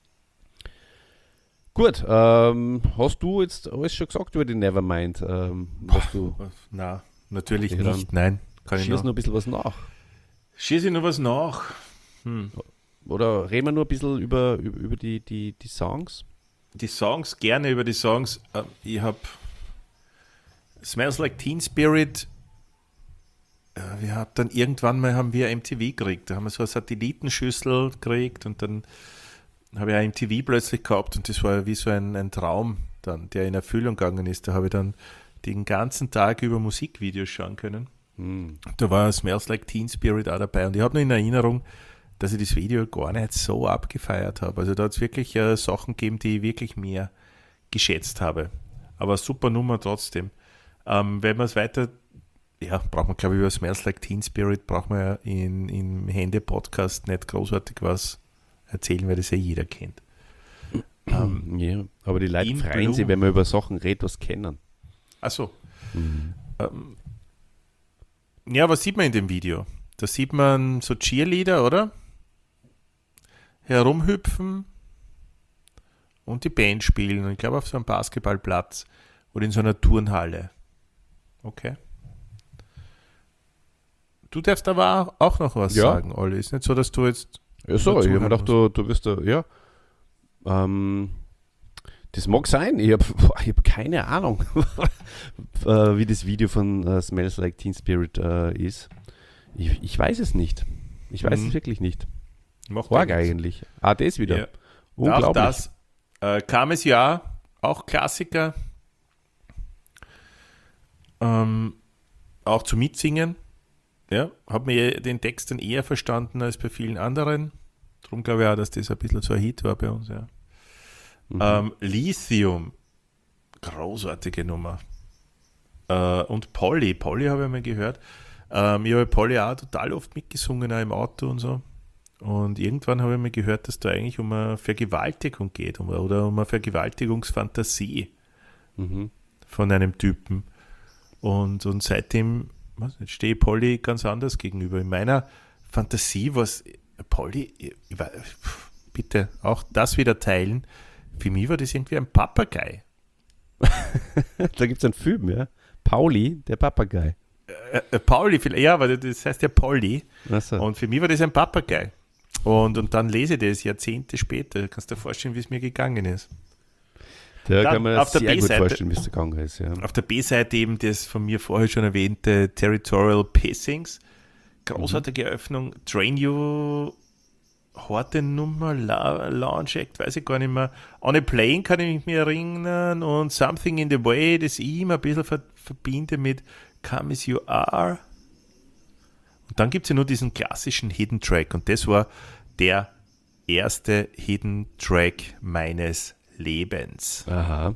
Gut, hast du jetzt alles schon gesagt über die Nevermind? Was du Na, natürlich Ja, dann nicht. Nein, kann ich schießt noch. noch ein bisschen was nach? Schieße ich noch was nach? Oder reden wir nur ein bisschen über die Songs? Die Songs, gerne über die Songs. Ich habe Smells Like Teen Spirit. Wir haben dann irgendwann mal haben wir MTV gekriegt. Da haben wir so eine Satellitenschüssel gekriegt und dann habe ich ein MTV plötzlich gehabt und das war wie so ein Traum dann, der in Erfüllung gegangen ist. Da habe ich dann den ganzen Tag über Musikvideos schauen können. Da war Smells Like Teen Spirit auch dabei und ich habe noch in Erinnerung, dass ich das Video gar nicht so abgefeiert habe. Also da hat es wirklich Sachen gegeben, die ich wirklich mehr geschätzt habe. Aber super Nummer trotzdem. Wenn man es weiter, ja, braucht man glaube ich über Smells Like Teen Spirit, braucht man ja im Hände-Podcast nicht großartig was erzählen, weil das ja jeder kennt. Ja, aber die Leute In freuen sich, Blue. wenn man über Sachen redet, was kennen. Achso. Ja, was sieht man in dem Video? Da sieht man so Cheerleader, oder? Herumhüpfen und die Band spielen. Und ich glaube auf so einem Basketballplatz oder in so einer Turnhalle. Okay. Du darfst aber auch noch was Ja. sagen, Olli. Ist nicht so, dass du jetzt... Ja, so, Nur ich habe mir zuhören gedacht, du wirst da, ja. Das mag sein, ich hab keine Ahnung, wie das Video von Smells Like Teen Spirit ist. Ich weiß es nicht. Ich weiß es wirklich nicht. Macht Arg ja nichts. eigentlich. Ah, das wieder. Ja. Unglaublich. Auch das kam es ja, auch Klassiker. Auch zu Mitsingen. Ja, habe mir den Text dann eher verstanden als bei vielen anderen. Darum glaube ich auch, dass das ein bisschen so ein Hit war bei uns. Ja. Lithium, großartige Nummer. Und Polly habe ich mal gehört. Ich habe Polly auch total oft mitgesungen, auch im Auto und so. Und irgendwann habe ich mal gehört, dass da eigentlich um eine Vergewaltigung geht oder um eine Vergewaltigungsfantasie von einem Typen. Und seitdem stehe ich Polly ganz anders gegenüber. In meiner Fantasie war es Polly, bitte auch das wieder teilen. Für mich war das irgendwie ein Papagei. Da gibt es einen Film, ja. Pauli, der Papagei. Pauli, ja, aber das heißt ja Polly. Ach so. Und für mich war das ein Papagei. Und dann lese ich das Jahrzehnte später. Kannst du dir vorstellen, wie es mir gegangen ist. Da Dann kann man auf der sehr gut B-Seite- vorstellen, wie es gegangen ist. Ja. Auf der B-Seite eben das von mir vorher schon erwähnte Territorial Pacings. Großartige Eröffnung. Drain You, harte Nummer, Launch Act, weiß ich gar nicht mehr. On a Plane kann ich mich erinnern und Something in the Way, das ich immer ein bisschen verbinde mit Come As You Are. Und dann gibt es ja nur diesen klassischen Hidden Track und das war der erste Hidden Track meines Lebens. Aha.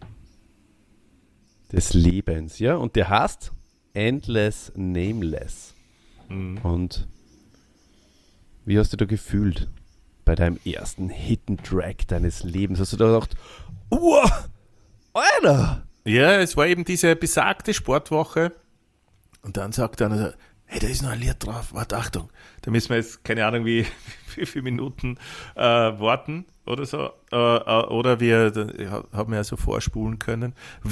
Des Lebens, ja. Und der heißt Endless Nameless. Und wie hast du da gefühlt bei deinem ersten Hidden Track deines Lebens? Hast du da gedacht, Alter! Ja, es war eben diese besagte Sportwoche und dann sagt einer, hey, da ist noch ein Lied drauf, warte, Achtung, da müssen wir jetzt, keine Ahnung, wie viele Minuten warten oder so, oder wir haben ja so vorspulen können,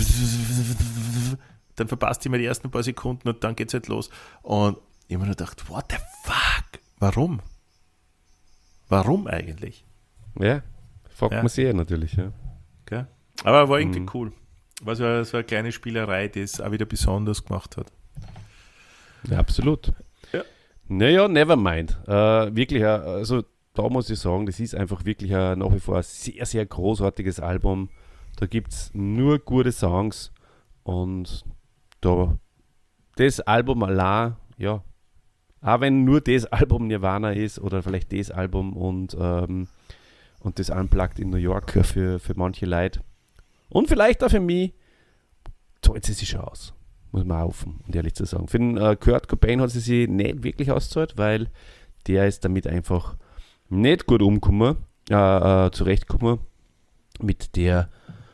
dann verpasst ihr mal die ersten paar Sekunden und dann geht's halt los und ich habe mir gedacht, what the fuck, warum? Warum eigentlich? Ja, fragt Ja. man sich natürlich, ja. Gell? Aber war irgendwie cool. War so eine kleine Spielerei, die es auch wieder besonders gemacht hat. Ja, absolut. Ja. Naja, Nevermind. Wirklich, also da muss ich sagen, das ist einfach wirklich nach wie vor ein sehr, sehr großartiges Album. Da gibt es nur gute Songs und da das Album allein, ja, auch wenn nur das Album Nirvana ist oder vielleicht das Album und das Unplugged in New York für manche Leute und vielleicht auch für mich, zahlt sie sich schon aus. Muss man auch offen und ehrlich zu sagen. Für den Kurt Cobain hat sie sich nicht wirklich ausgezahlt, weil der ist damit einfach nicht gut zurechtgekommen mit der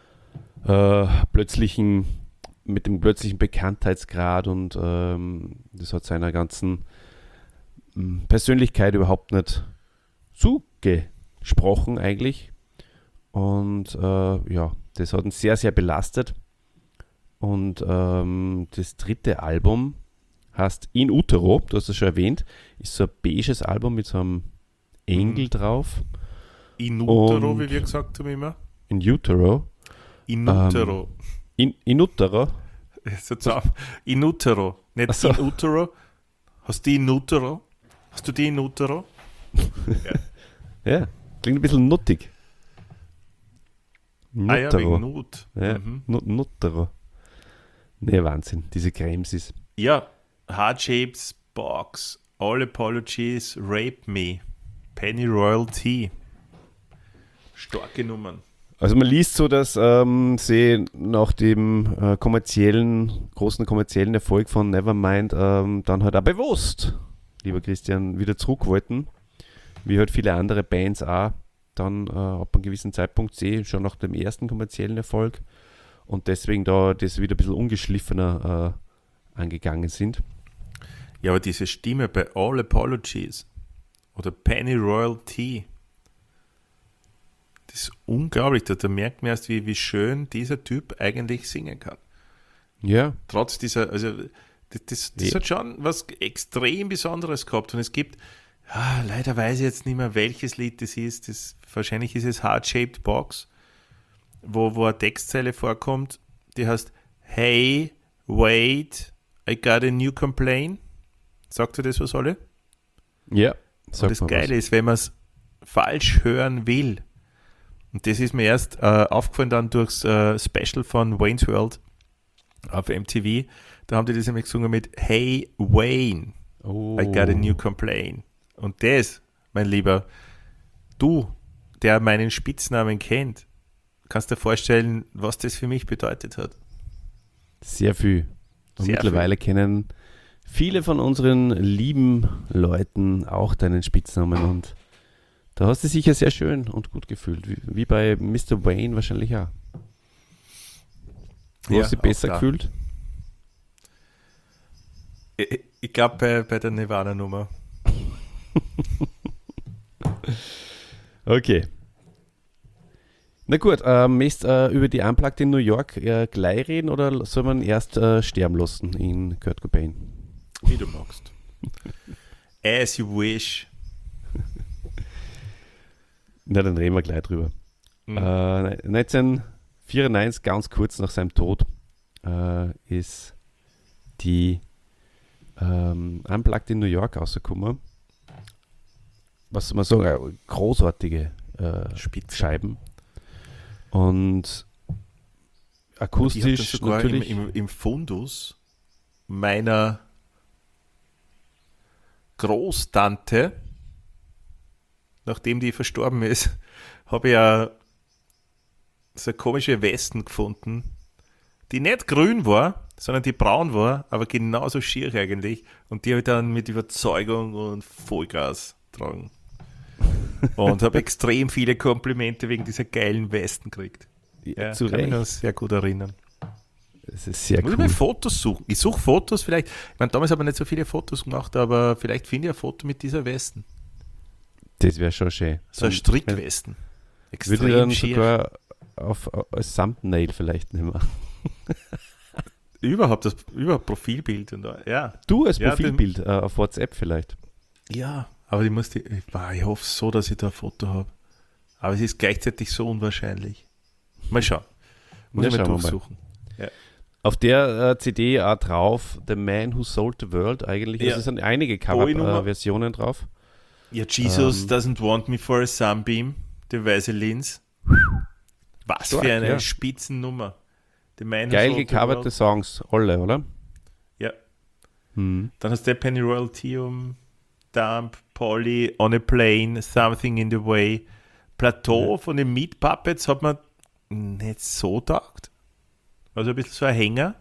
mit dem plötzlichen Bekanntheitsgrad und das hat seiner ganzen Persönlichkeit überhaupt nicht zugesprochen eigentlich. Und ja, das hat ihn sehr, sehr belastet. Und das dritte Album heißt In Utero, du hast es schon erwähnt, ist so ein beiges Album mit so einem Engel drauf. In Utero, Und- wie wir gesagt haben immer. In Utero. In Utero. In Utero. So zusammen. In Utero. Nicht Ach so. in Utero. Hast du die in Utero? Hast du die in Utero? Ja, klingt ein bisschen nuttig. Ah ja, Nutero. wegen Nut. Ja, Mhm. Nutero. Ne, Wahnsinn, diese Cremes ist. Ja, Heart Shapes Box, All Apologies, Rape Me, Penny Royalty. Starke Nummern. Also man liest so, dass sie nach dem großen kommerziellen Erfolg von Nevermind dann halt auch bewusst, lieber Christian, wieder zurück wollten. Wie halt viele andere Bands auch dann ab einem gewissen Zeitpunkt schon nach dem ersten kommerziellen Erfolg und deswegen da das wieder ein bisschen ungeschliffener angegangen sind. Ja, aber diese Stimme bei All Apologies oder Penny Royalty, das ist unglaublich. Da merkt man erst, wie schön dieser Typ eigentlich singen kann. Ja, Trotz dieser, also das Ja. hat schon was extrem Besonderes gehabt. Und es gibt, leider weiß ich jetzt nicht mehr, welches Lied das ist. Wahrscheinlich ist es Heart-Shaped Box, wo eine Textzeile vorkommt, die heißt Hey, wait, I got a new complaint. Sagt ihr das was alle? ja. Und das Geile ist, wenn man es falsch hören will, und das ist mir erst aufgefallen dann durchs Special von Wayne's World auf MTV, da haben die das nämlich gesungen mit Hey Wayne, Oh. I got a new complaint. Und das, mein Lieber, du, der meinen Spitznamen kennt, kannst dir vorstellen, was das für mich bedeutet hat. Sehr viel. Und Sehr mittlerweile kennen viele von unseren lieben Leuten auch deinen Spitznamen und da hast du dich sicher sehr schön und gut gefühlt, wie bei Mr. Wayne wahrscheinlich auch. Wo Ja, hast du dich auch besser da. gefühlt? Ich glaube bei der Nirvana-Nummer. Okay. Na gut, möchtest über die Unplugged in New York gleich reden oder soll man erst sterben lassen in Kurt Cobain? Wie du magst. As you wish. Na, dann reden wir gleich drüber. 1994, ganz kurz nach seinem Tod, ist die Unplugged in New York rausgekommen. Was soll man sagen, großartige Spitze. Scheiben. Und Ich habe akustisch das sogar natürlich. im Fundus meiner Großtante, nachdem die verstorben ist, habe ich ja so eine komische Westen gefunden, die nicht grün war, sondern die braun war, aber genauso schier eigentlich. Und die habe ich dann mit Überzeugung und Vollgas getragen. Und habe extrem viele Komplimente wegen dieser geilen Westen gekriegt. Ja, Zu kann mich Recht. noch sehr gut erinnern. Es ist sehr Muss ich cool. mal Fotos suchen? Ich suche Fotos vielleicht. Ich meine, damals habe ich nicht so viele Fotos gemacht, aber vielleicht finde ich ein Foto mit dieser Westen. Das wäre schon schön. So eine Dann Strickwesten. würde ich Extrem dann schier. sogar als Thumbnail vielleicht nehmen. Überhaupt Profilbild. Und, ja. Du als Ja, Profilbild auf WhatsApp vielleicht. Ja, aber ich hoffe so, dass ich da ein Foto habe. Aber es ist gleichzeitig so unwahrscheinlich. Mal schauen. Muss Ja, ich mal schauen wir mal. durchsuchen. Auf der CD auch drauf, The Man Who Sold the World eigentlich. Ja. Also es sind einige Bowie-Nummer. Cover-Versionen drauf. Ja, Jesus doesn't want me for a sunbeam, der weiße Linz. Was Stark, für eine ja. Spitzennummer. Die Man Who Geil Sold the gecoverte World. Songs, alle, oder? Ja. Hm. Dann hast du Penny Royalty Dump, Polly, On a Plane, Something in the Way. Plateau von den Meat Puppets hat man nicht so taugt. Also ein bisschen so ein Hänger.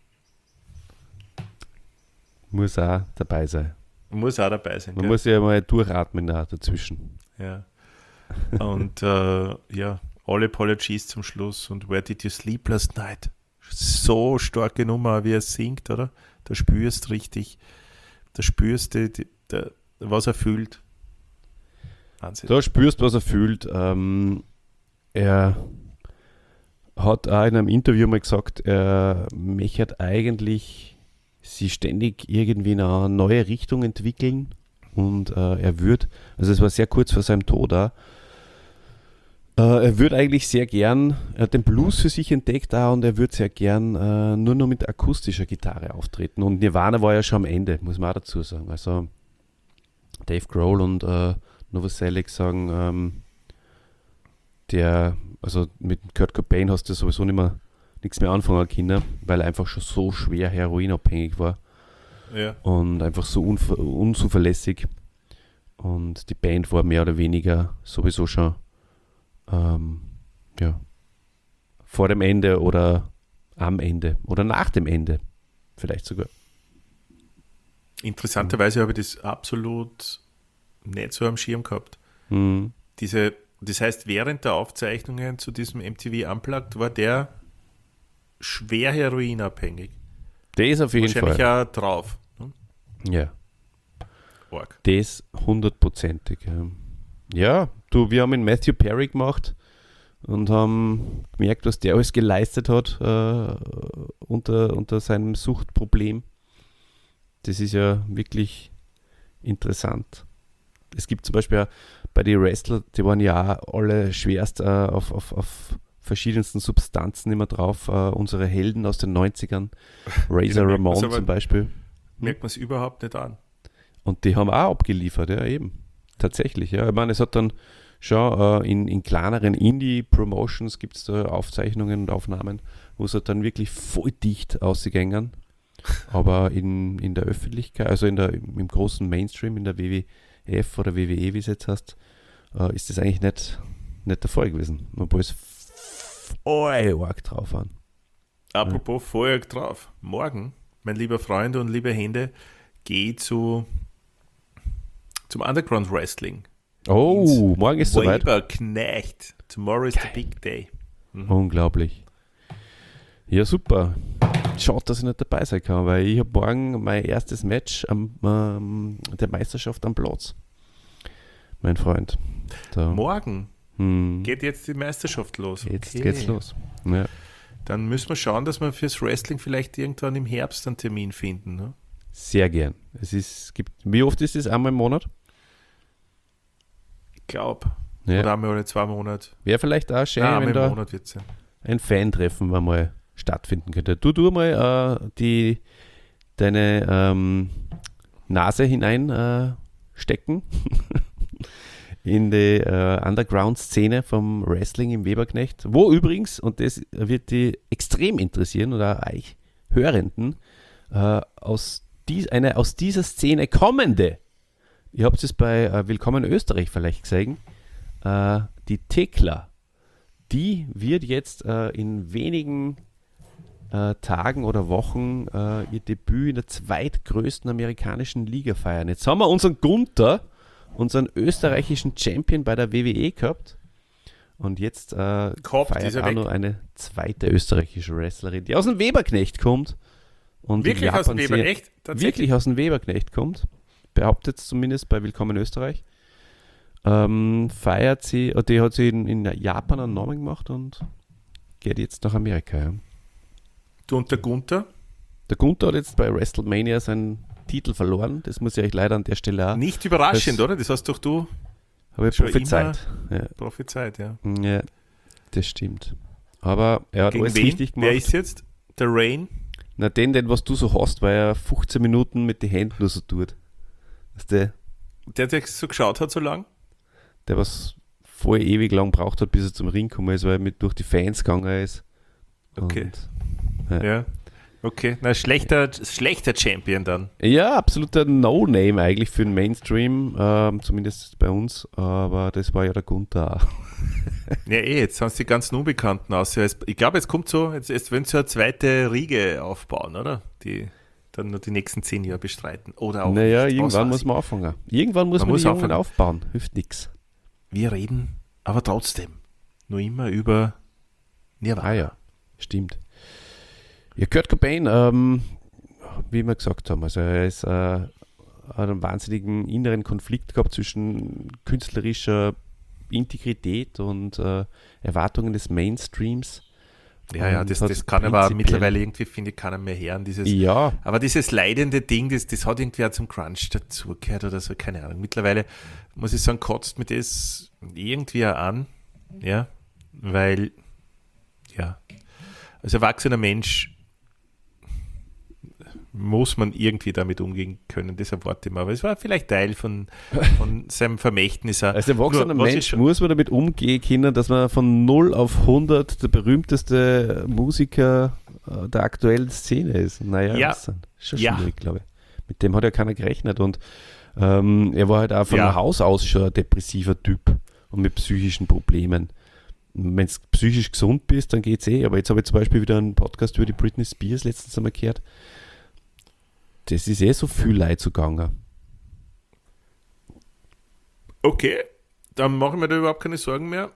Muss auch dabei sein. Muss auch dabei sein. Man gell? muss ja mal durchatmen auch dazwischen. Ja. Und ja, All Apologies zum Schluss und Where Did You Sleep Last Night? So starke Nummer, wie er singt, oder? Da spürst richtig, da spürst du, was er fühlt. Wahnsinn. Da spürst du, was er fühlt. Er hat auch in einem Interview mal gesagt, er möchte eigentlich sich ständig irgendwie in eine neue Richtung entwickeln und er würde, also es war sehr kurz vor seinem Tod auch, er würde eigentlich sehr gern, er hat den Blues für sich entdeckt auch und er würde sehr gern nur noch mit akustischer Gitarre auftreten und Nirvana war ja schon am Ende, muss man auch dazu sagen. Also Dave Grohl und Novoselic sagen, also mit Kurt Cobain hast du sowieso nichts mehr anfangen können, weil er einfach schon so schwer heroinabhängig war Ja. und einfach so unzuverlässig und die Band war mehr oder weniger sowieso schon ja, vor dem Ende oder am Ende oder nach dem Ende vielleicht sogar. Interessanterweise habe ich das absolut nicht so am Schirm gehabt. Mhm. Das heißt, während der Aufzeichnungen zu diesem MTV Unplugged war der schwer heroinabhängig. Der ist auf jeden Wahrscheinlich Fall. auch drauf. Ne? Ja. Org. Das 100%ig. Ja, du, wir haben ihn Matthew Perry gemacht und haben gemerkt, was der alles geleistet hat unter seinem Suchtproblem. Das ist ja wirklich interessant. Es gibt zum Beispiel auch bei den Wrestler, die waren ja auch alle schwerst auf verschiedensten Substanzen immer drauf. Unsere Helden aus den 90ern, Razor merkt man's Ramon aber- zum Beispiel. Merkt man es überhaupt nicht an. Und die haben auch abgeliefert, ja eben. Tatsächlich, ja. Ich meine, es hat dann schon in kleineren Indie-Promotions gibt es da Aufzeichnungen und Aufnahmen, wo es halt dann wirklich voll dicht ausgegangen. Aber in der Öffentlichkeit, also im großen Mainstream, in der WWF oder WWE, wie es jetzt heißt, ist das eigentlich nicht der Fall gewesen. Obwohl es voll arg drauf waren. Apropos Feuer drauf. Morgen, mein lieber Freund und liebe Hände, gehe zum Underground Wrestling. Oh, morgen ist soweit. Weiberknecht. Tomorrow is the big day. Unglaublich. Ja, super. Schade, dass ich nicht dabei sein kann, weil ich habe morgen mein erstes Match der Meisterschaft am Platz. Mein Freund. Da. Morgen geht jetzt die Meisterschaft los. Jetzt geht's los. Ja. Dann müssen wir schauen, dass wir fürs Wrestling vielleicht irgendwann im Herbst einen Termin finden. Ne? Sehr gern. Wie oft ist es? Einmal im Monat? Ich glaube. Ja. Oder einmal alle 2 Monate. Wäre vielleicht auch schön, Einmal wenn im da Monat wird es sein. ein Fan-Treffen mal stattfinden könnte. Du mal deine Nase hinein stecken in die Underground-Szene vom Wrestling im Weberknecht, wo übrigens, und das wird die extrem interessieren oder euch Hörenden, aus dieser Szene kommende, ihr habt es bei Willkommen Österreich vielleicht gesehen, die Thekla, die wird jetzt in wenigen Tagen oder Wochen ihr Debüt in der zweitgrößten amerikanischen Liga feiern. Jetzt haben wir unseren Gunther, unseren österreichischen Champion bei der WWE gehabt. Und jetzt feiert auch noch eine zweite österreichische Wrestlerin, die aus dem Weberknecht kommt. Und wirklich aus dem Weberknecht? Wirklich aus dem Weberknecht kommt. Behauptet es zumindest bei Willkommen Österreich. Feiert sie, die hat sie in Japan einen Namen gemacht und geht jetzt nach Amerika. Ja. Du und der Gunther? Der Gunther hat jetzt bei WrestleMania seinen Titel verloren. Das muss ich euch leider an der Stelle auch. Nicht überraschend, oder? Das hast doch du habe ich prophezeit. Ja. Prophezeit, ja. Ja, das stimmt. Aber er hat Gegen alles wen? richtig gemacht. Wer ist jetzt? Der Rain? Na, den, was du so hast, weil er 15 Minuten mit den Händen nur so tut. Weißt du, Der so geschaut hat so lang? der was voll ewig lang braucht hat, bis er zum Ring gekommen ist, weil er mit durch die Fans gegangen ist. Okay. Und, ja. Okay. Na, schlechter Champion dann. Ja, absoluter No-Name eigentlich für den Mainstream, zumindest bei uns, aber das war ja der Gunther auch. Ja, jetzt haben sie die ganzen Unbekannten aus. Ich glaube, es kommt so, jetzt wollen sie eine zweite Riege aufbauen, oder? Die dann nur die nächsten 10 Jahre bestreiten. Oder auch naja, nicht. irgendwann muss man anfangen. Irgendwann muss man die Jungen aufbauen. Hilft nichts. Wir reden aber trotzdem nur immer über Nirvana. Ah ja, stimmt. Ja, Kurt Cobain, wie wir gesagt haben, also er hat einen wahnsinnigen inneren Konflikt gehabt zwischen künstlerischer Integrität und Erwartungen des Mainstreams. Ja, das kann aber mittlerweile irgendwie, finde ich, keiner mehr hören. Aber dieses leidende Ding, das hat irgendwie auch zum Crunch dazugehört oder so, keine Ahnung. Mittlerweile, muss ich sagen, kotzt mir das irgendwie auch an, ja, weil, ja, als erwachsener Mensch muss man irgendwie damit umgehen können, das erwarte ich mal. Aber es war vielleicht Teil von seinem Vermächtnis. Als erwachsener Mensch muss man damit umgehen können, dass man von 0 auf 100 der berühmteste Musiker der aktuellen Szene ist. Naja, ja. Das ist schon schwierig, glaube ich. Mit dem hat ja keiner gerechnet. Und er war halt auch von Haus aus schon ein depressiver Typ und mit psychischen Problemen. Wenn du psychisch gesund bist, dann geht's eh. Aber jetzt habe ich zum Beispiel wieder einen Podcast über die Britney Spears letztens einmal gehört. Das ist so viel Leid zugange. Okay, dann machen wir da überhaupt keine Sorgen mehr.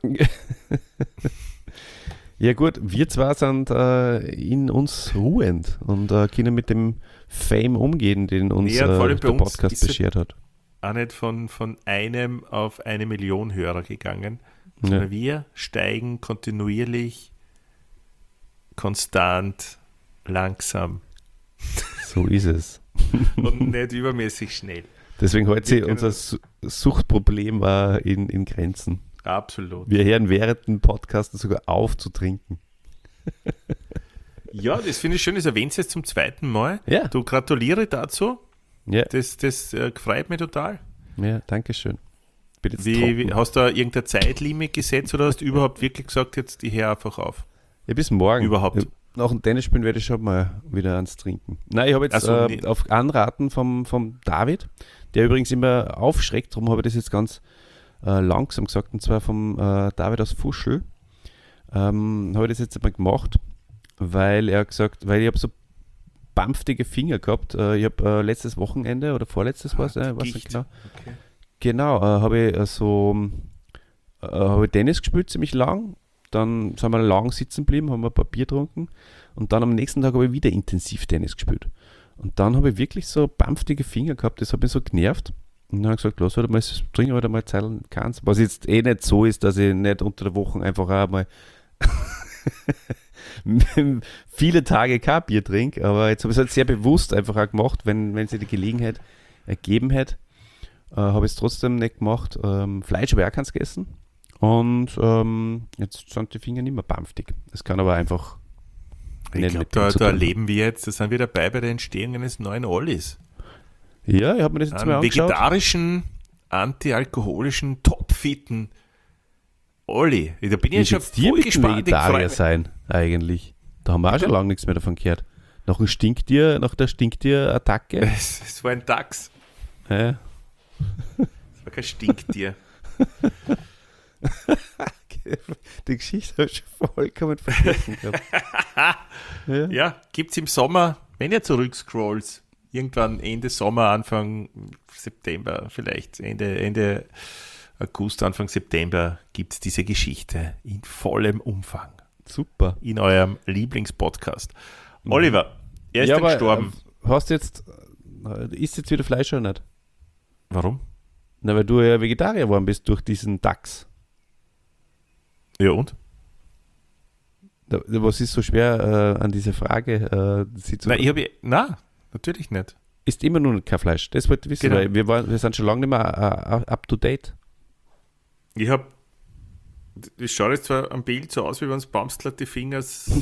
Ja gut, wir zwei sind in uns ruhend und können mit dem Fame umgehen, den uns der Podcast beschert hat. Auch nicht von einem auf 1 Million Hörer gegangen, sondern wir steigen kontinuierlich, konstant, langsam. So ist es. Und nicht übermäßig schnell. Deswegen hält sich unser Suchtproblem in Grenzen. Absolut. Wir hören während dem Podcast sogar auf zu trinken. Ja, das finde ich schön, das erwähnt jetzt zum 2. Mal. Ja. Du, gratuliere dazu. Ja. Das freut mich total. Ja, danke schön. Hast du da irgendein Zeitlimit gesetzt oder hast du überhaupt wirklich gesagt, jetzt ich höre einfach auf? Ja, bis morgen. Überhaupt. Nach dem Tennisspielen werde ich schon mal wieder ans Trinken. Nein, ich habe jetzt auf Anraten vom David, der übrigens immer aufschreckt, darum habe ich das jetzt ganz langsam gesagt, und zwar vom David aus Fuschl, habe ich das jetzt einmal gemacht weil er gesagt, weil ich habe so bampftige Finger gehabt. Ich habe letztes Wochenende oder vorletztes war es, weiß nicht Gicht. genau. Okay. Genau, habe ich habe ich Tennis gespielt ziemlich lang. Dann sind wir lang sitzen geblieben, haben wir ein paar Bier getrunken und dann am nächsten Tag habe ich wieder intensiv Tennis gespielt. Und dann habe ich wirklich so bampftige Finger gehabt, das hat mich so genervt. Und dann habe ich gesagt, los, halt mal, trinken halt mal Zeit keins. Was jetzt eh nicht so ist, dass ich nicht unter der Woche einfach auch mal viele Tage kein Bier trinke, aber jetzt habe ich es halt sehr bewusst einfach auch gemacht, wenn sich die Gelegenheit ergeben hätte, habe ich es trotzdem nicht gemacht. Fleisch habe ich auch keins gegessen und jetzt sind die Finger nicht mehr bampftig. Es kann aber einfach Ich nicht glaube, mit dem da zu tun haben. erleben wir jetzt, da sind wir dabei bei der Entstehung eines neuen Ollis. Ja, ich habe mir das jetzt mal Einen angeschaut. vegetarischen, antialkoholischen, topfitten Olli. Da bin ich Wie jetzt schon geht's dir voll mit dem gespannt. Ich freu Vegetarier mich. sein eigentlich? Da haben wir auch schon lange nichts mehr davon gehört. Nach der Stinktier-Attacke. Es war ein Dachs. Ja. Es war kein Stinktier. Die Geschichte habe ich schon vollkommen vergessen gehabt. Ja. Ja, gibt es im Sommer, wenn ihr zurückscrollt, irgendwann Ende Sommer, Anfang September, vielleicht Ende August, Anfang September, gibt es diese Geschichte in vollem Umfang Super. in eurem Lieblingspodcast. Oliver, er ist dann gestorben. Hast jetzt, isst jetzt wieder Fleisch oder nicht? Warum? Na, weil du ja Vegetarier geworden bist durch diesen Dachs. Ja und? Was ist so schwer an dieser Frage? Sie zu Nein, natürlich nicht. Isst immer nur kein Fleisch. Das wollte ich wissen, Genau. weil wir sind schon lange nicht mehr up to date. Das schaut jetzt zwar am Bild so aus, wie wenn es Bamstler die Finger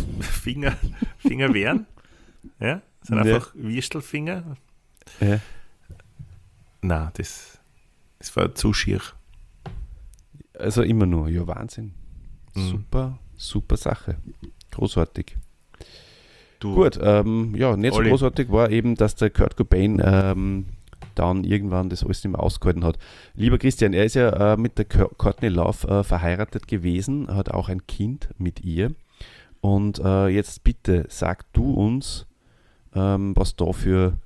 wären. Ja, das sind Ja. einfach Würstelfinger. Ja. Nein, das war zu schier. Also immer nur, ja, Wahnsinn. Mhm. Super, super Sache. Großartig. Du, Gut, ja, nicht so Olli. großartig war eben, dass der Kurt Cobain dann irgendwann das alles nicht mehr ausgehalten hat. Lieber Christian, er ist ja mit der Courtney Love verheiratet gewesen, hat auch ein Kind mit ihr. Und jetzt bitte sag du uns, was da für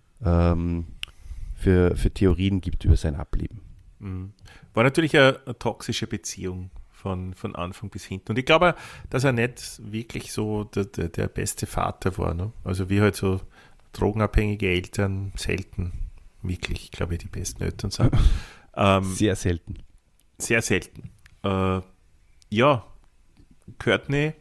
Theorien gibt über sein Ableben. war natürlich eine toxische Beziehung von Anfang bis hinten. Und ich glaube, dass er nicht wirklich so der beste Vater war. Ne? Also wie halt so drogenabhängige Eltern selten wirklich, glaube ich, die besten Eltern sind. Sehr selten. Sehr selten. Ja, Courtney,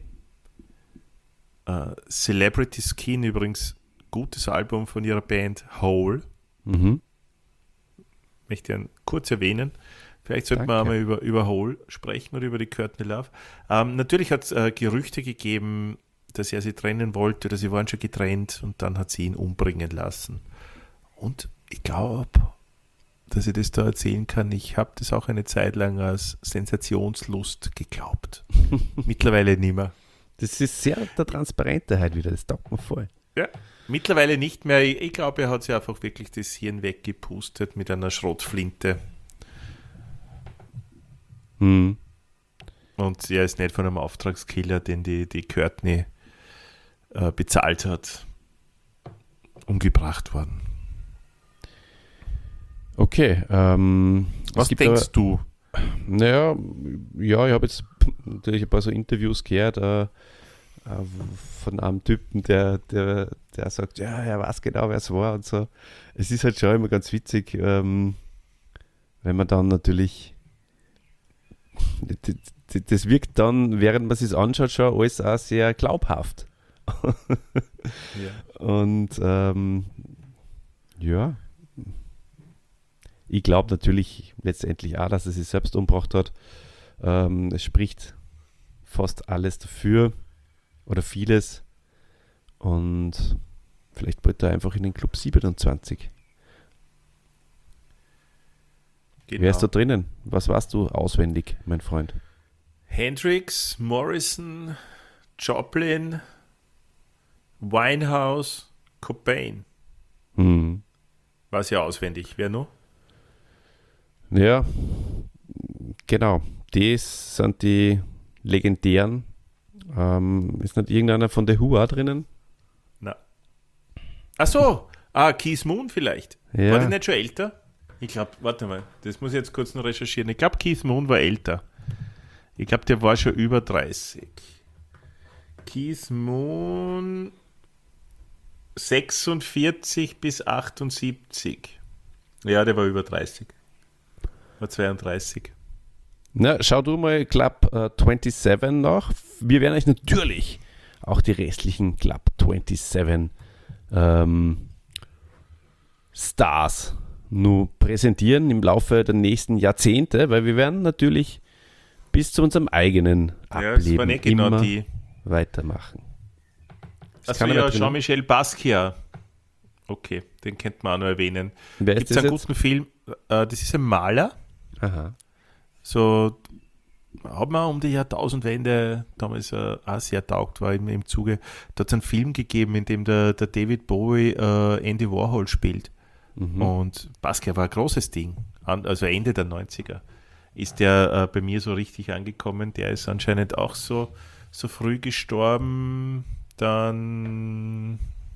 Celebrity Skin übrigens, gutes Album von ihrer Band Hole. Mhm. Möchte ich kurz erwähnen. Vielleicht sollten wir Danke. einmal über Hole sprechen oder über die Courtney Love. Natürlich hat es Gerüchte gegeben, dass er sie trennen wollte oder sie waren schon getrennt und dann hat sie ihn umbringen lassen. Und ich glaube, dass ich das da erzählen kann, ich habe das auch eine Zeit lang als Sensationslust geglaubt. Mittlerweile nicht mehr. Das ist sehr der Transparente halt wieder, das taugt mir voll. Ja. Mittlerweile nicht mehr. Ich glaube, er hat sich einfach wirklich das Hirn weggepustet mit einer Schrotflinte. Hm. Und er ist nicht von einem Auftragskiller, den die Courtney bezahlt hat, umgebracht worden. Okay. Was denkst du? Naja, ja, ich habe jetzt natürlich ein paar so Interviews gehört von einem Typen, der sagt, ja, er weiß genau, wer es war und so. Es ist halt schon immer ganz witzig, wenn man dann natürlich das wirkt dann, während man es anschaut, schon alles auch sehr glaubhaft. Ja. Und ja, ich glaube natürlich letztendlich auch, dass er sich selbst umgebracht hat. Es spricht fast alles dafür oder vieles. Und vielleicht wollte er einfach in den Club 27. Genau. Wer ist da drinnen? Was weißt du auswendig, mein Freund? Hendrix, Morrison, Joplin, Winehouse, Cobain. Hm. Weiß ja auswendig. Wer noch? Ja, genau. Das sind die legendären Ist nicht irgendeiner von The Who auch drinnen? Na. Ach so, Keith Moon vielleicht. Ja. War der nicht schon älter? Ich glaube, warte mal, das muss ich jetzt kurz noch recherchieren. Ich glaube, Keith Moon war älter. Ich glaube, der war schon über 30. Keith Moon 46 bis 78. Ja, der war über 30. War 32. Na, schau du mal Club 27 nach. Wir werden euch natürlich auch die restlichen Club 27 Stars nur präsentieren im Laufe der nächsten Jahrzehnte, weil wir werden natürlich bis zu unserem eigenen Ja, das war Ableben nicht genau immer die. weitermachen. Das Achso, kann man ja, nicht drinnen. Jean-Michel Basquiat. Okay, den könnte man auch noch erwähnen. Wer Gibt ist es das einen jetzt? guten Film? Das ist ein Maler. Aha. So hat man um die Jahrtausendwende damals auch sehr taugt, war im Zuge. Da hat es einen Film gegeben, in dem der David Bowie Andy Warhol spielt. Und Basquiat war ein großes Ding. Also Ende der 90er ist der bei mir so richtig angekommen. Der ist anscheinend auch so früh gestorben. Dann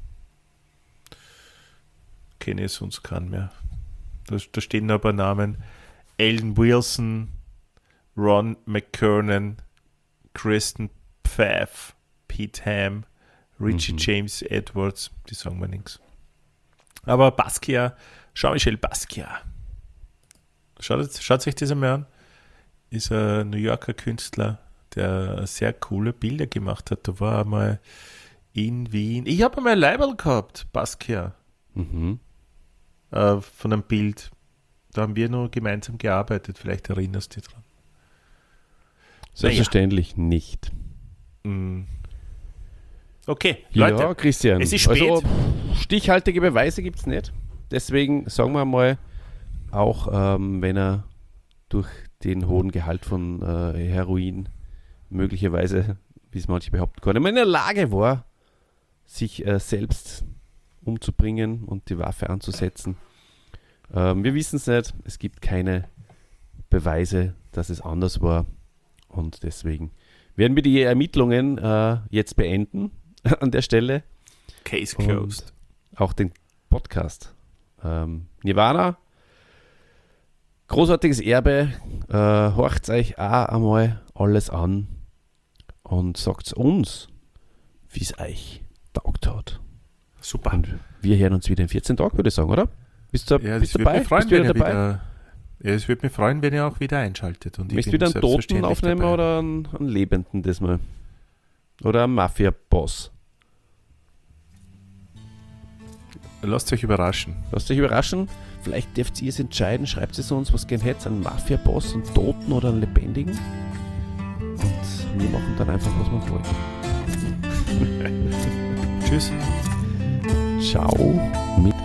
kenne ich sonst keinen mehr. Da stehen aber Namen. Alan Wilson, Ron McKernan, Kristen Pfaff, Pete Ham, Richie James Edwards, die sagen mir nichts. Aber Basquiat, Jean-Michel Basquiat, schaut euch das einmal an, ist ein New Yorker Künstler, der sehr coole Bilder gemacht hat. Da war er mal in Wien. Ich habe einmal ein Leiberl gehabt, Basquiat, Mhm. von einem Bild. Da haben wir nur gemeinsam gearbeitet. Vielleicht erinnerst du dich dran. Selbstverständlich nicht. Okay, Leute. Ja, Christian. es ist spät. Also, stichhaltige Beweise gibt es nicht. Deswegen sagen wir mal, auch wenn er durch den hohen Gehalt von Heroin möglicherweise, wie es manche behaupten können, in der Lage war, sich selbst umzubringen und die Waffe anzusetzen. Wir wissen es nicht. Es gibt keine Beweise, dass es anders war. Und deswegen werden wir die Ermittlungen jetzt beenden an der Stelle. Case closed. Und auch den Podcast. Nirvana, großartiges Erbe. Horcht euch auch einmal alles an und sagt uns, wie es euch taugt hat. Super. Und wir hören uns wieder in 14 Tagen, würde ich sagen, oder? Bist du Ja, bist das du würde dabei? mich freuen, Bist du wenn wieder ihr dabei? wieder. Ja, es würde mich freuen, wenn ihr auch wieder einschaltet. Und ich Möchtest du bin wieder einen Toten selbstverständlich aufnehmen dabei. oder einen Lebenden diesmal? Oder einen Mafia-Boss? Lasst euch überraschen. Lasst euch überraschen. Vielleicht dürft ihr es entscheiden. Schreibt es uns, was gern hättet. Einen Mafia-Boss, einen Toten oder einen Lebendigen. Und wir machen dann einfach, was wir wollen. Tschüss. Ciao. Mit